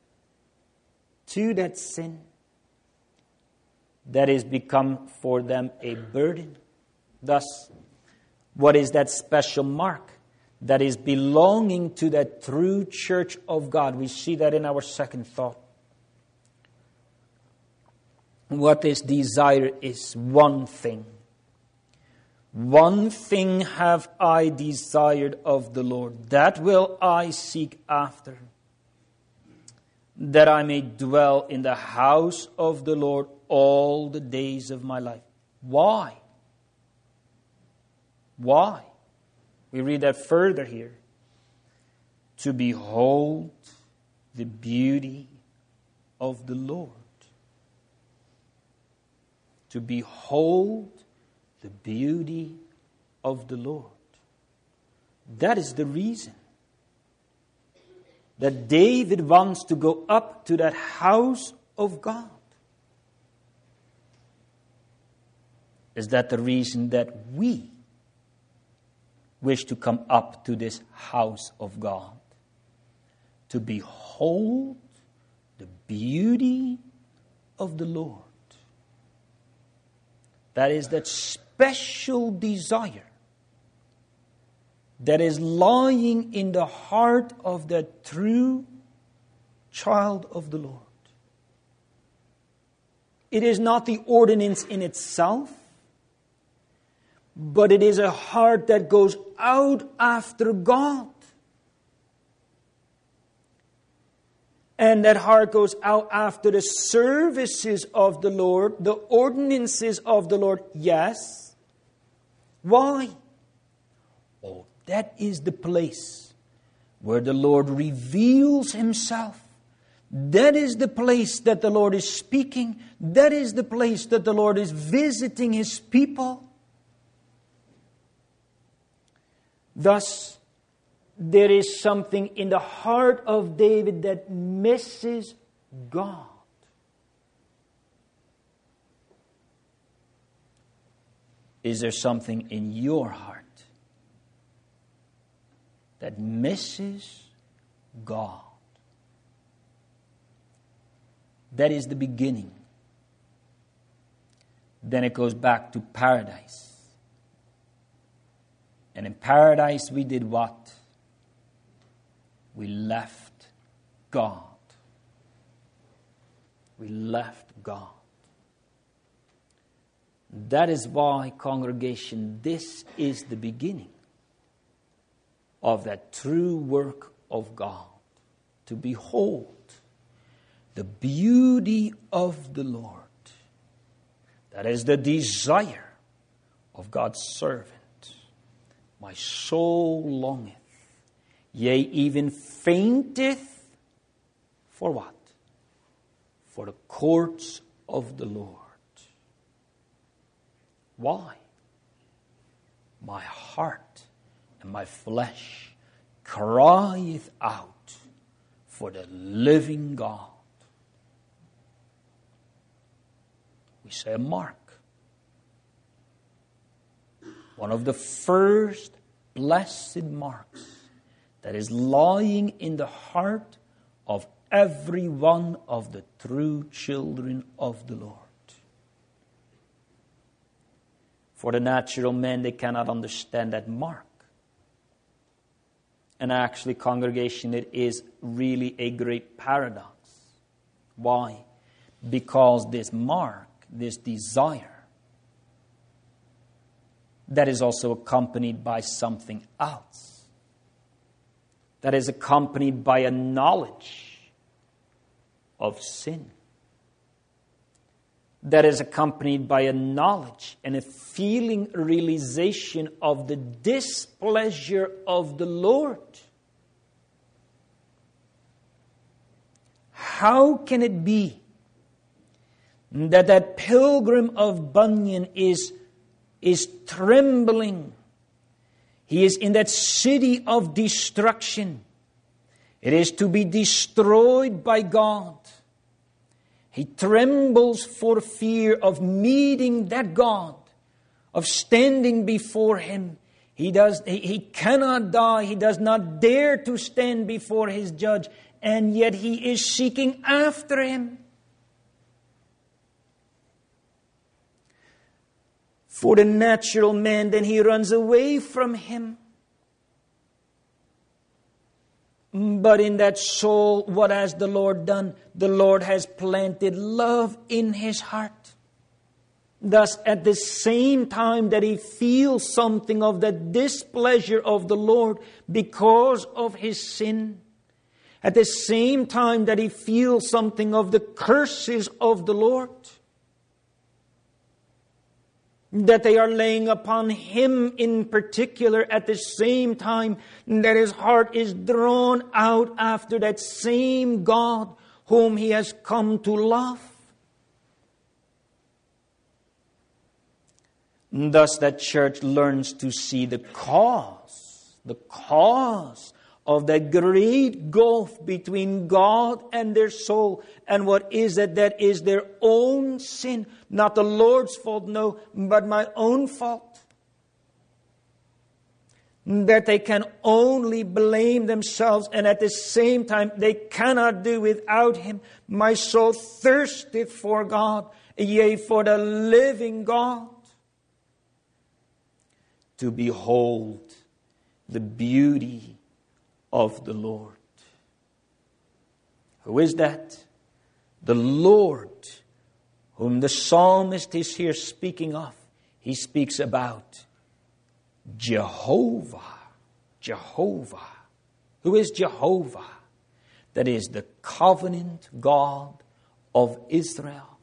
to that sin. That is become for them a burden. Thus, what is that special mark that is belonging to that true church of God? We see that in our second thought. What is desire is one thing. One thing have I desired of the Lord, that will I seek after, that I may dwell in the house of the Lord all the days of my life. Why? Why? We read that further here. To behold the beauty of the Lord. To behold the beauty of the Lord. That is the reason that David wants to go up to that house of God. Is that the reason that we wish to come up to this house of God? To behold the beauty of the Lord. That is that special desire that is lying in the heart of the true child of the Lord. It is not the ordinance in itself, but it is a heart that goes out after God. And that heart goes out after the services of the Lord, the ordinances of the Lord. Yes. Why? Oh, that is the place where the Lord reveals Himself. That is the place that the Lord is speaking. That is the place that the Lord is visiting His people. Thus, there is something in the heart of David that misses God. Is there something in your heart that misses God? That is the beginning. Then it goes back to paradise. And in paradise we did what? We left God. We left God. That is why, congregation, this is the beginning of that true work of God. To behold the beauty of the Lord. That is the desire of God's servant. My soul longeth, yea, even fainteth, for what? For the courts of the Lord. Why? My heart and my flesh crieth out for the living God. We say a mark. One of the first blessed marks that is lying in the heart of every one of the true children of the Lord. For the natural man, they cannot understand that mark. And actually, congregation, it is really a great paradox. Why? Because this mark, this desire, that is also accompanied by something else. That is accompanied by a knowledge of sin. That is accompanied by a knowledge and a feeling, a realization of the displeasure of the Lord. How can it be that pilgrim of Bunyan is trembling? He is in that city of destruction. It is to be destroyed by God. He trembles for fear of meeting that God, of standing before Him. He cannot die. He does not dare to stand before his judge. And yet he is seeking after Him. For the natural man, then he runs away from Him. But in that soul, what has the Lord done? The Lord has planted love in his heart. Thus, at the same time that he feels something of the displeasure of the Lord because of his sin, at the same time that he feels something of the curses of the Lord, that they are laying upon him in particular, at the same time that his heart is drawn out after that same God whom he has come to love. Thus that church learns to see the cause of that great gulf between God and their soul. And what is it? That is their own sin. Not the Lord's fault, no, but my own fault. That they can only blame themselves, and at the same time they cannot do without Him. My soul thirsteth for God, yea, for the living God, to behold the beauty of the Lord. Who is that? The Lord, whom the psalmist is here speaking of. He speaks about Jehovah. Jehovah. Who is Jehovah? that is the covenant God of Israel.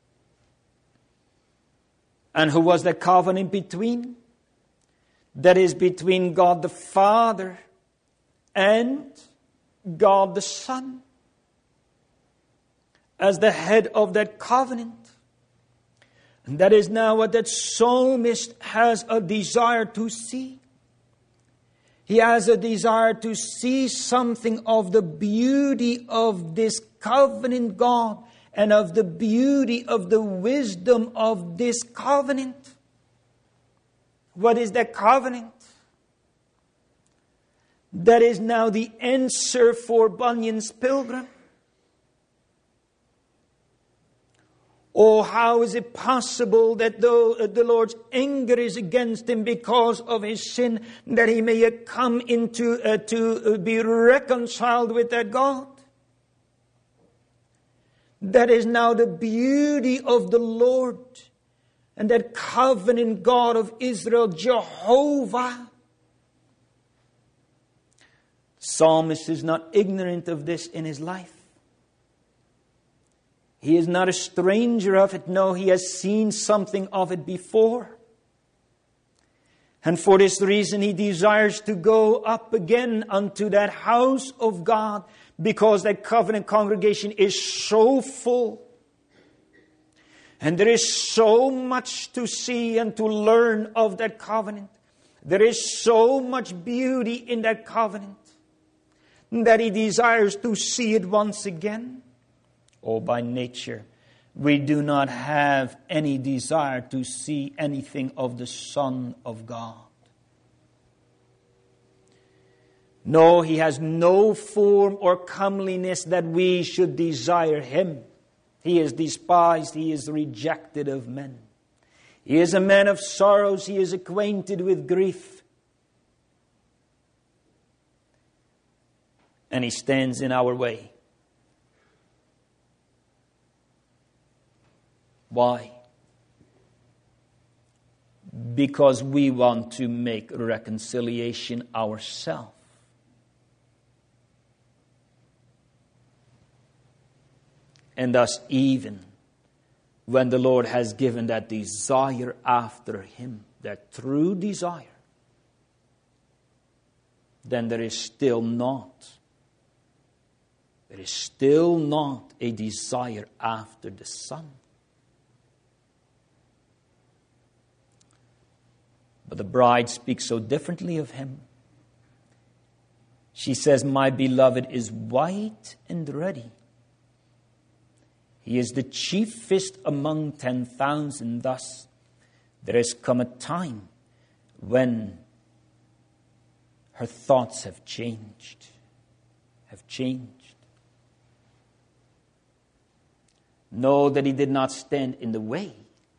And who was the covenant between? That is between God the Father and God the Son as the head of that covenant. And that is now what that psalmist has a desire to see. He has a desire to see something of the beauty of this covenant God and of the beauty of the wisdom of this covenant. What is that covenant? That is now the answer for Bunyan's pilgrim. Oh, how is it possible that though the Lord's anger is against him because of his sin, that he may come to be reconciled with that God? That is now the beauty of the Lord and that covenant God of Israel, Jehovah. Psalmist is not ignorant of this in his life. He is not a stranger of it. No, he has seen something of it before. And for this reason, he desires to go up again unto that house of God, because that covenant congregation is so full. And there is so much to see and to learn of that covenant. There is so much beauty in that covenant that he desires to see it once again. Oh, by nature, we do not have any desire to see anything of the Son of God. No, he has no form or comeliness that we should desire him. He is despised, he is rejected of men. He is a man of sorrows, he is acquainted with grief. And he stands in our way. Why? Because we want to make reconciliation ourselves. And thus, even when the Lord has given that desire after him, that true desire, then there is still not a desire after the Son. But the bride speaks so differently of him. She says, my beloved is white and ruddy. He is the chiefest among 10,000. Thus, there has come a time when her thoughts have changed. Know that he did not stand in the way,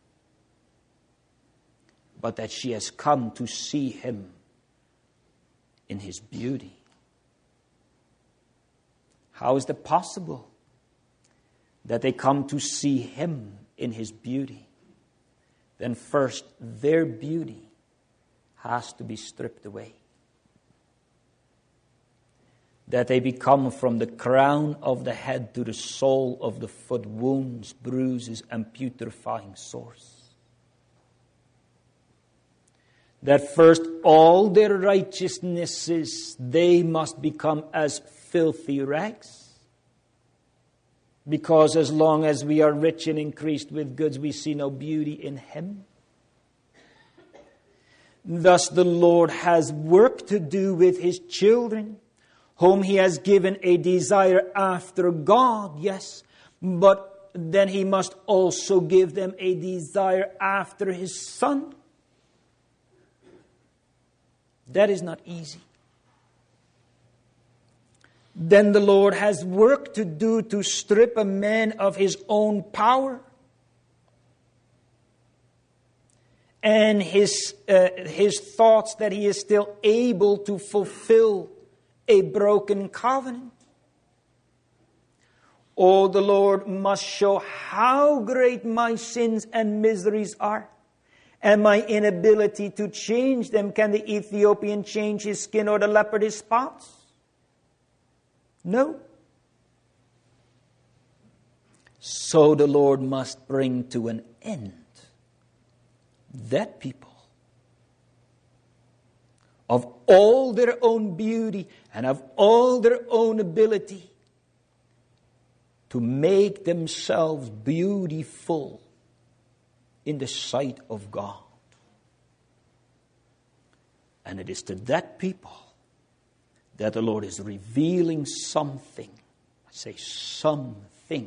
but that she has come to see him in his beauty. How is that possible? That they come to see him in his beauty. Then first, their beauty has to be stripped away. That they become from the crown of the head to the sole of the foot, wounds, bruises, and putrefying sores. That first all their righteousnesses, they must become as filthy rags. Because as long as we are rich and increased with goods, we see no beauty in him. Thus the Lord has work to do with his children, whom he has given a desire after God, yes, but then he must also give them a desire after his Son. That is not easy. Then the Lord has work to do to strip a man of his own power and his thoughts that he is still able to fulfill a broken covenant. Oh, the Lord must show how great my sins and miseries are, and my inability to change them. Can the Ethiopian change his skin or the leopard his spots? No. So the Lord must bring to an end that people, of all their own beauty and of all their own ability, to make themselves beautiful in the sight of God. And it is to that people that the Lord is revealing something. I say something.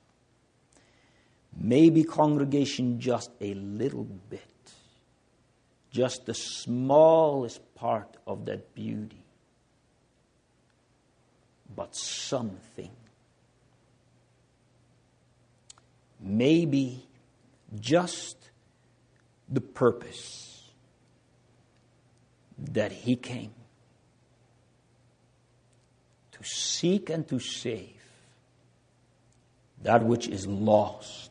Maybe, congregation, just a little bit. Just the smallest part of that beauty. But something. Maybe just the purpose that He came to seek and to save that which is lost.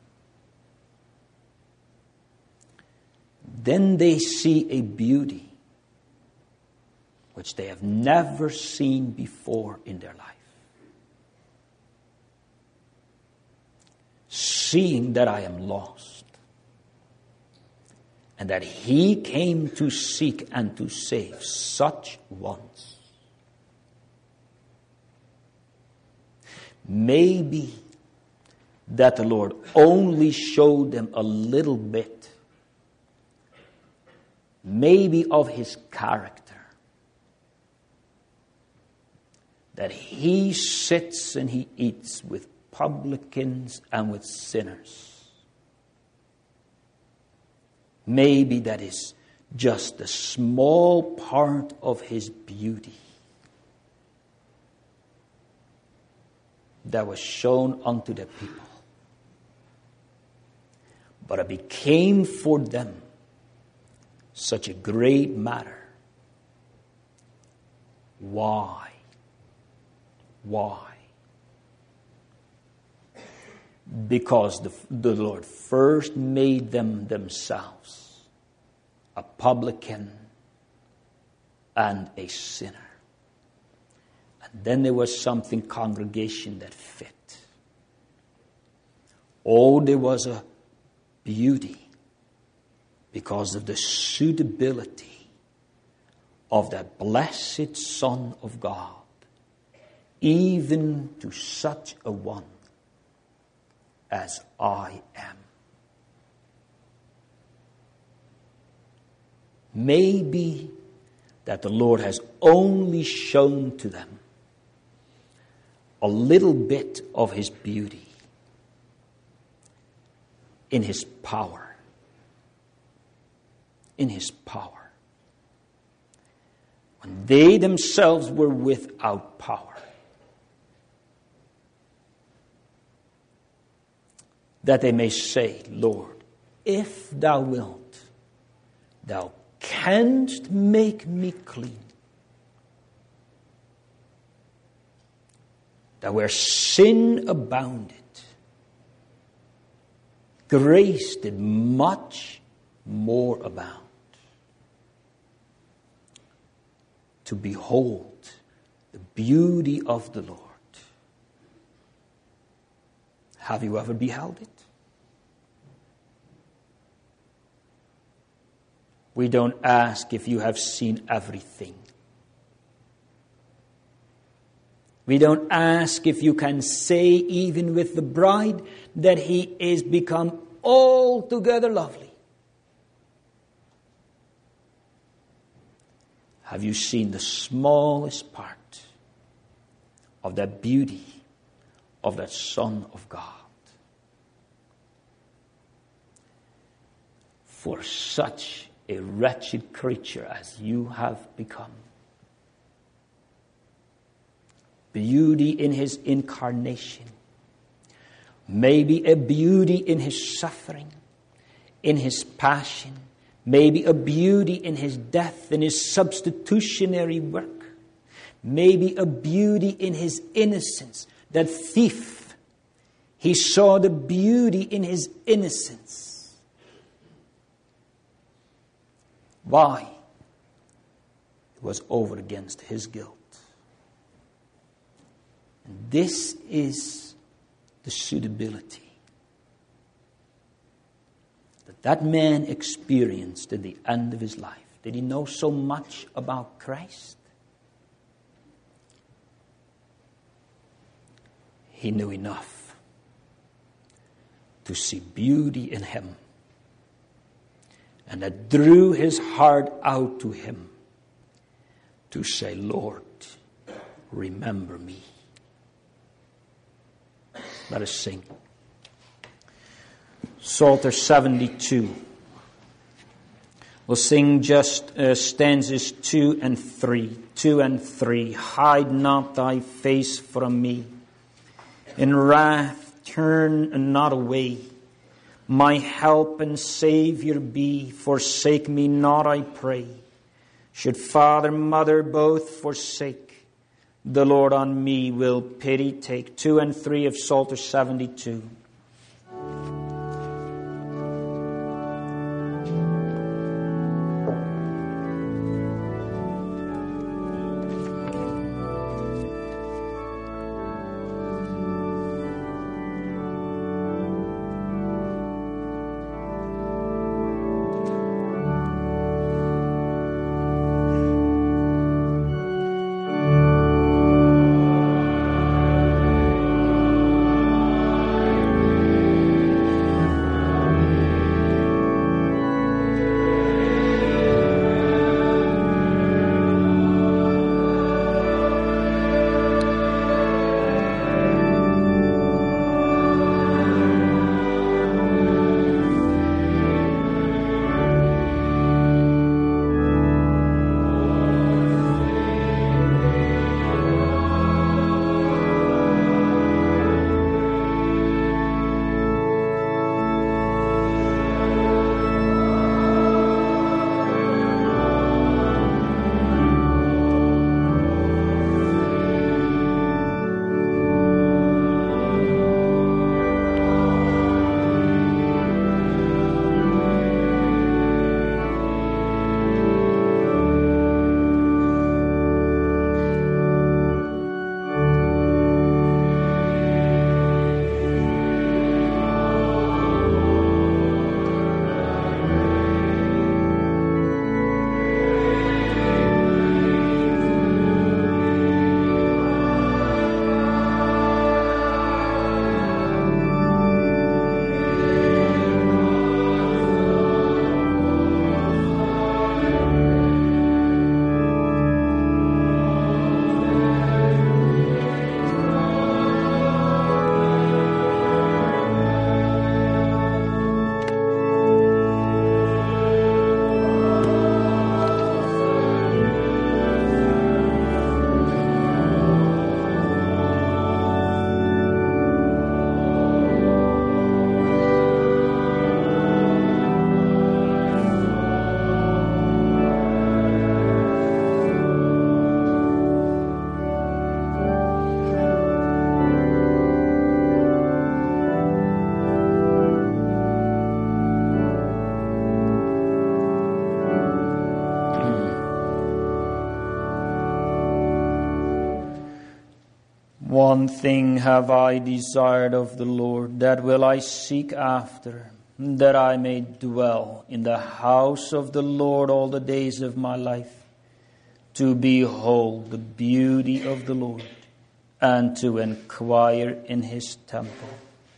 Then they see a beauty which they have never seen before in their life. Seeing that I am lost, and that He came to seek and to save such ones. Maybe that the Lord only showed them a little bit, maybe of His character. That He sits and He eats with publicans and with sinners. Maybe that is just a small part of His beauty that was shown unto the people. But it became for them such a great matter. Why? Why? Because the Lord first made them themselves a publican and a sinner. And then there was something, congregation, that fit. Oh, there was a beauty because of the suitability of that blessed Son of God, even to such a one as I am. Maybe that the Lord has only shown to them a little bit of His beauty in His power. In His power. When they themselves were without power. That they may say, Lord, if Thou wilt, Thou canst make me clean. That where sin abounded, grace did much more abound. To behold the beauty of the Lord. Have you ever beheld it? We don't ask if you have seen everything. We don't ask if you can say, even with the bride, that He is become altogether lovely. Have you seen the smallest part of that beauty of that Son of God? For such a wretched creature as you have become. Beauty in His incarnation. Maybe a beauty in His suffering, in His passion. Maybe a beauty in His death, in His substitutionary work. Maybe a beauty in His innocence. That thief, he saw the beauty in his innocence. Why? It was over against his guilt. And this is the suitability that man experienced at the end of his life. Did he know so much about Christ? He knew enough to see beauty in him, and that drew his heart out to him to say, Lord, remember me. Let us sing. Psalter 72. We'll sing just stanzas 2 and 3. 2 and 3. Hide not thy face from me. In wrath turn not away. My help and Savior be. Forsake me not, I pray. Should father, mother both forsake, the Lord on me will pity take. 2 and 3 of Psalter 72. One thing have I desired of the Lord, that will I seek after, that I may dwell in the house of the Lord all the days of my life, to behold the beauty of the Lord, and to inquire in his temple.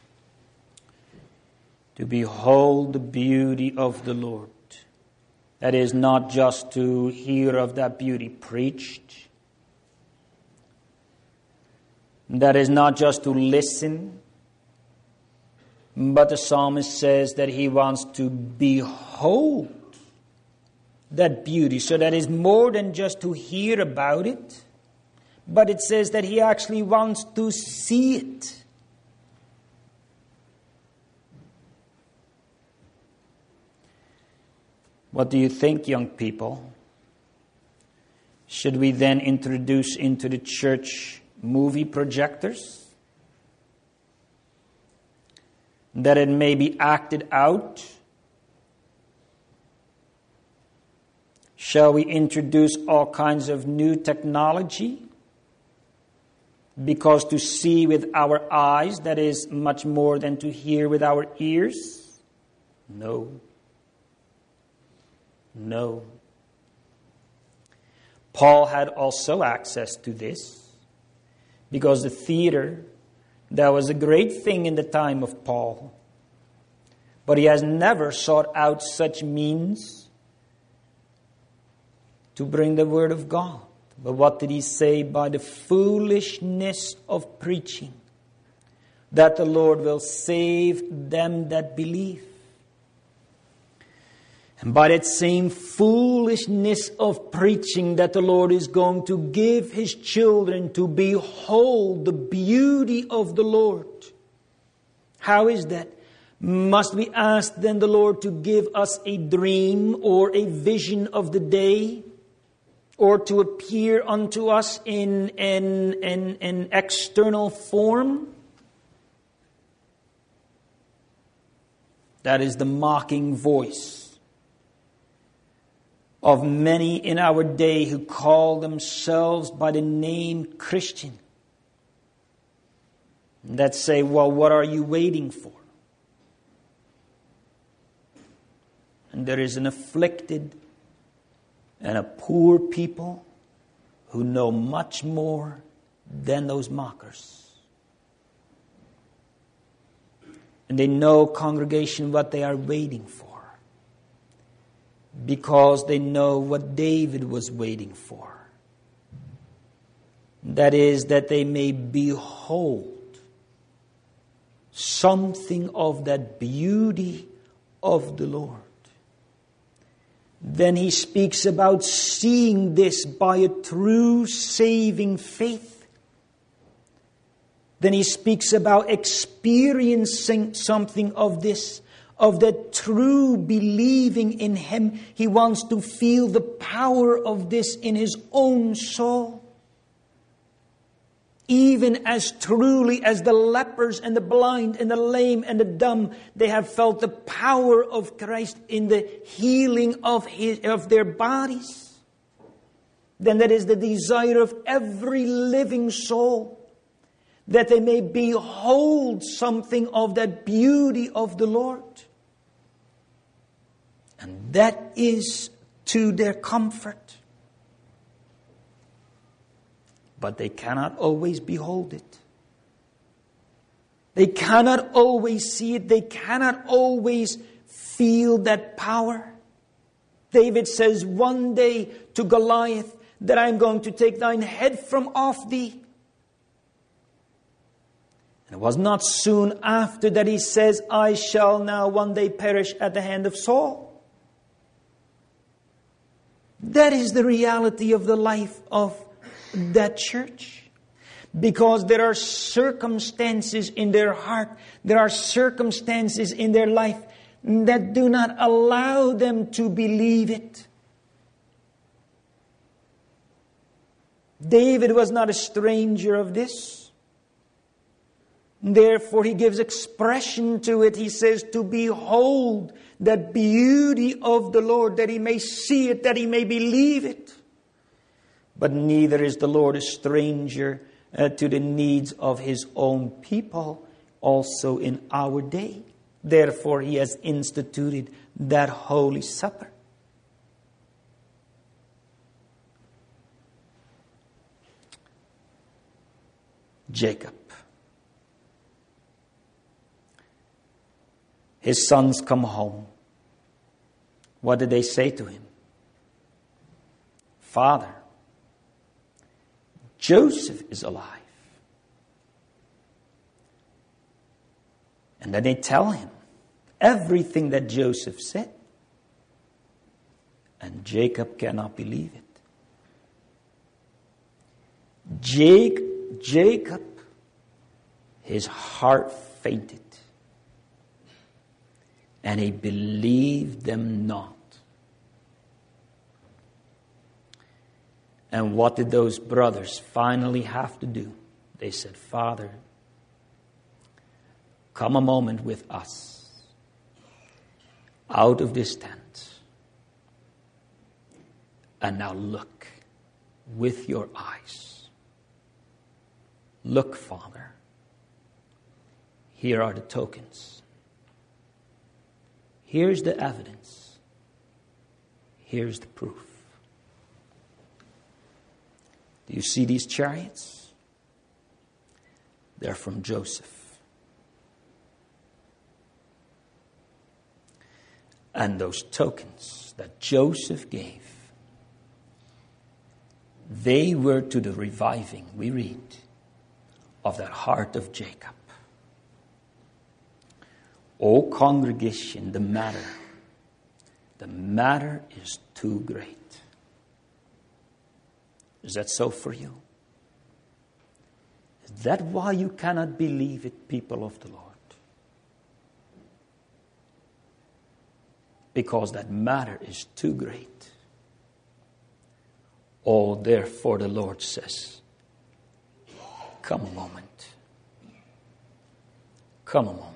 To behold the beauty of the Lord. That is not just to hear of that beauty preached. That is not just to listen, but the psalmist says that he wants to behold that beauty. So that is more than just to hear about it, but it says that he actually wants to see it. What do you think, young people? Should we then introduce into the church movie projectors, that it may be acted out? Shall we introduce all kinds of new technology Because to see with our eyes, that is much more than to hear with our ears? No. No. Paul had also access to this, because the theater, that was a great thing in the time of Paul. But he has never sought out such means to bring the word of God. But what did he say? By the foolishness of preaching, that the Lord will save them that believe. And by that same foolishness of preaching, that the Lord is going to give His children to behold the beauty of the Lord. How is that? Must we ask then the Lord to give us a dream or a vision of the day? Or to appear unto us in an external form? That is the mocking voice of many in our day who call themselves by the name Christian. That say, well, what are you waiting for? And there is an afflicted and a poor people who know much more than those mockers. And they know, congregation, what they are waiting for. Because they know what David was waiting for. That is, that they may behold something of that beauty of the Lord. Then he speaks about seeing this by a true saving faith. Then he speaks about experiencing something of this, of that true believing in Him. He wants to feel the power of this in his own soul. Even as truly as the lepers and the blind and the lame and the dumb, they have felt the power of Christ in the healing of their bodies. Then that is the desire of every living soul, that they may behold something of that beauty of the Lord. And that is to their comfort. But they cannot always behold it. They cannot always see it. They cannot always feel that power. David says one day to Goliath that I am going to take thine head from off thee. And it was not soon after that he says, I shall now one day perish at the hand of Saul. That is the reality of the life of that church. Because there are circumstances in their heart, there are circumstances in their life that do not allow them to believe it. David was not a stranger of this. Therefore he gives expression to it. He says to behold that beauty of the Lord, that he may see it, that he may believe it. But neither is the Lord a stranger to the needs of His own people, also in our day. Therefore, He has instituted that Holy Supper. Jacob. His sons come home. What did they say to him? Father, Joseph is alive. And then they tell him everything that Joseph said. And Jacob cannot believe it. Jacob, his heart fainted. And he believed them not. And what did those brothers finally have to do? They said, Father, come a moment with us out of this tent. And now look with your eyes. Look, Father, here are the tokens. Here's the evidence. Here's the proof. Do you see these chariots? They're from Joseph. And those tokens that Joseph gave, they were to the reviving, we read, of that heart of Jacob. O congregation, the matter is too great. Is that so for you? Is that why you cannot believe it, people of the Lord? Because that matter is too great. Oh, therefore the Lord says, come a moment. Come a moment.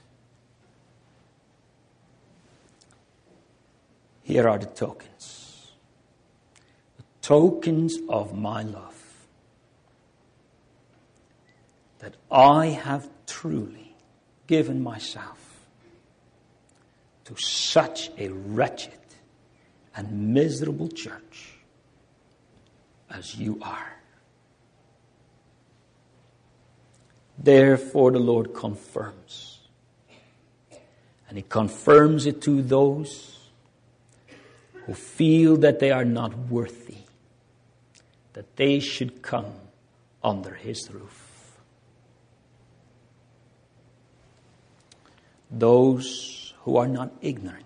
Here are the tokens. The tokens of my love. That I have truly given myself to such a wretched and miserable church as you are. Therefore the Lord confirms. And He confirms it to those who feel that they are not worthy, that they should come under His roof. Those who are not ignorant,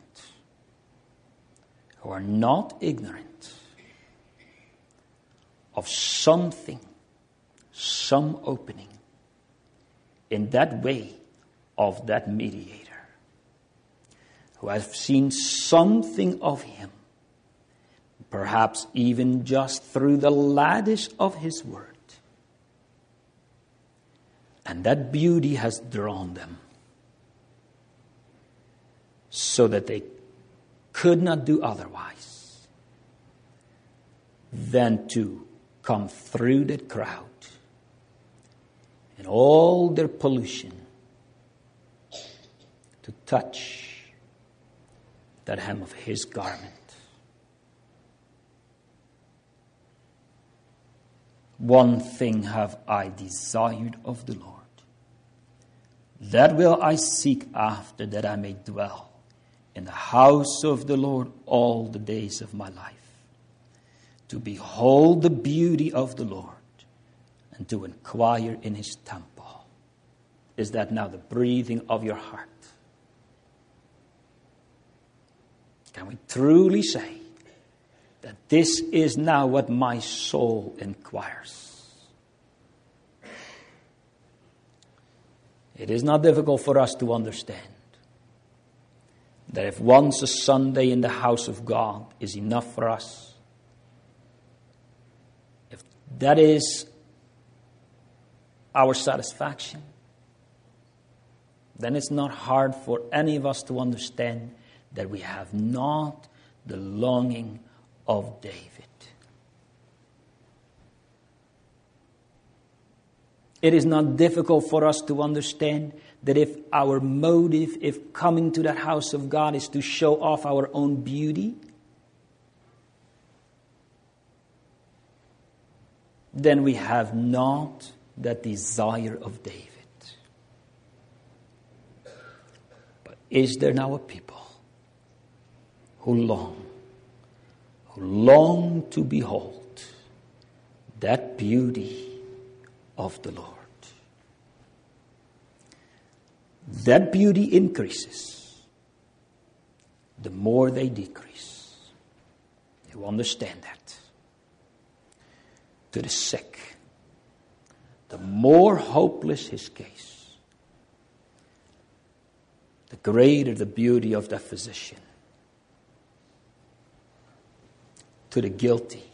of something, some opening in that way of that mediator, who have seen something of Him, perhaps even just through the lattice of His word. And that beauty has drawn them so that they could not do otherwise than to come through that crowd and all their pollution to touch that hem of His garment. One thing have I desired of the Lord, that will I seek after, that I may dwell in the house of the Lord all the days of my life, to behold the beauty of the Lord and to inquire in His temple. Is that now the breathing of your heart? Can we truly say that this is now what my soul inquires? It is not difficult for us to understand that if once a Sunday in the house of God is enough for us, if that is our satisfaction, then it's not hard for any of us to understand that we have not the longing of David. It is not difficult for us to understand that if our motive, if coming to that house of God is to show off our own beauty, then we have not that desire of David. But is there now a people who long to behold that beauty of the Lord? That beauty increases the more they decrease. You understand that? To the sick, the more hopeless his case, the greater the beauty of the physician. To the guilty,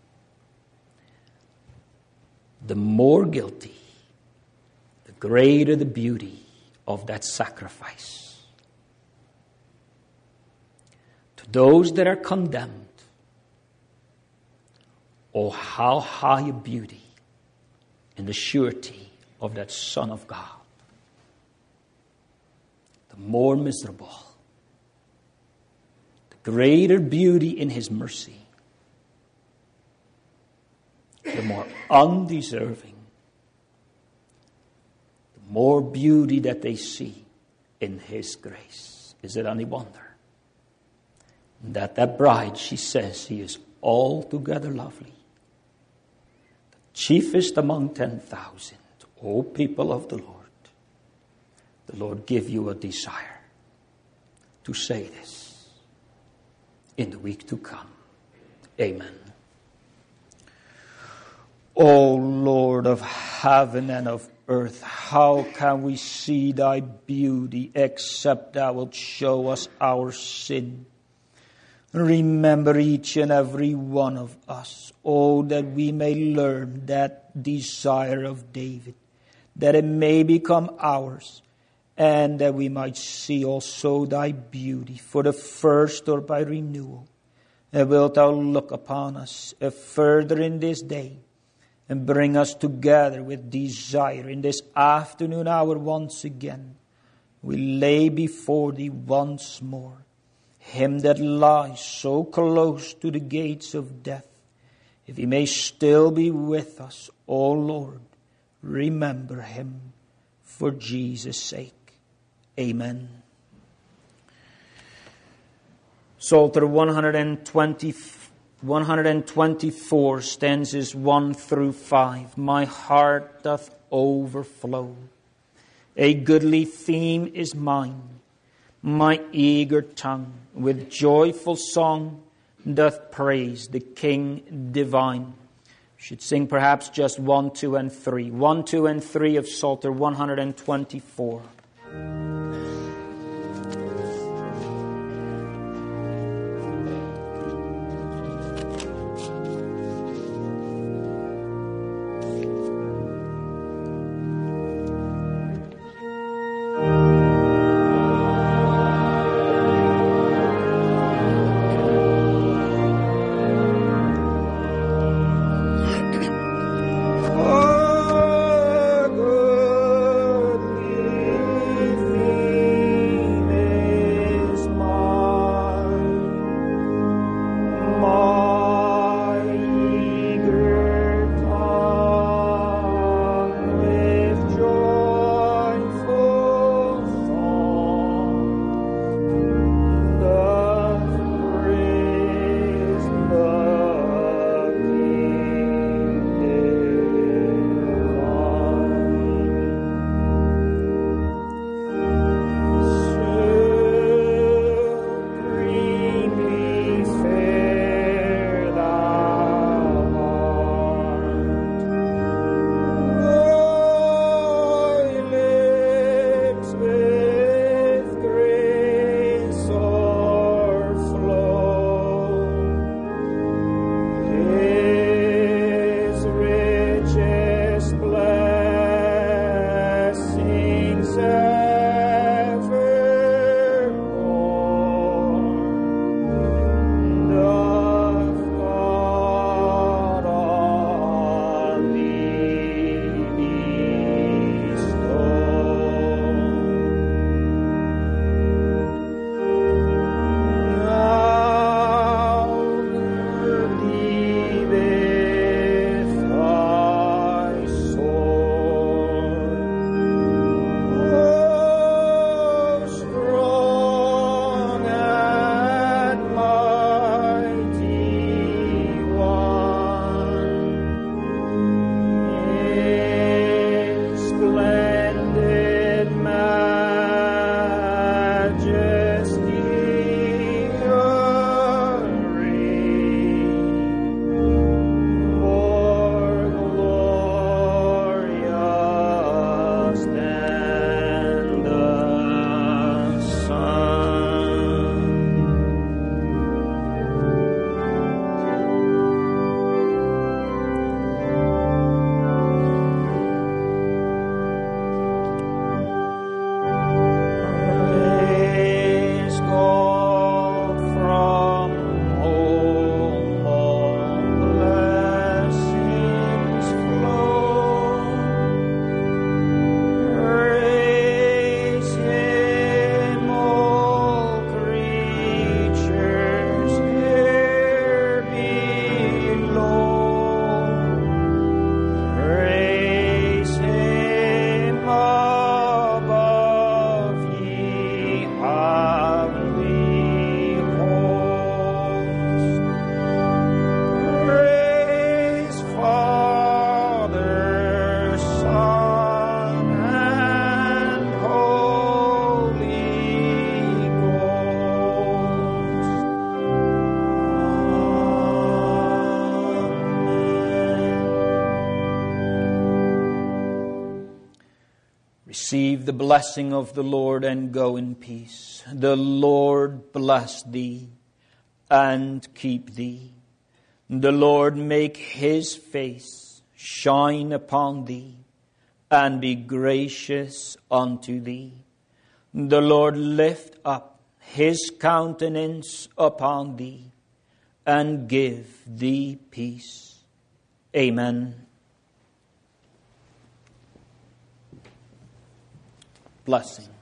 the more guilty, the greater the beauty of that sacrifice. To those that are condemned, oh, how high a beauty in the surety of that Son of God. The more miserable, the greater beauty in his mercy, the more undeserving, the more beauty that they see in his grace. Is it any wonder that bride, she says, he is altogether lovely, the chiefest among 10,000, O people of the Lord give you a desire to say this in the week to come. Amen. O Lord of heaven and of earth, how can we see thy beauty except thou wilt show us our sin? Remember each and every one of us, oh, that we may learn that desire of David, that it may become ours, and that we might see also thy beauty for the first or by renewal. And wilt thou look upon us further in this day, and bring us together with desire in this afternoon hour once again. We lay before thee once more him that lies so close to the gates of death. If he may still be with us, O Lord, remember him for Jesus' sake. Amen. Psalter 124, stanzas 1 through 5. My heart doth overflow. A goodly theme is mine. My eager tongue with joyful song doth praise the King divine. Should sing perhaps just 1, 2, and 3. 1, 2, and 3 of Psalter 124. Oh, goodly Receive the blessing of the Lord and go in peace. The Lord bless thee and keep thee. The Lord make his face shine upon thee and be gracious unto thee. The Lord lift up his countenance upon thee and give thee peace. Amen. Blessing.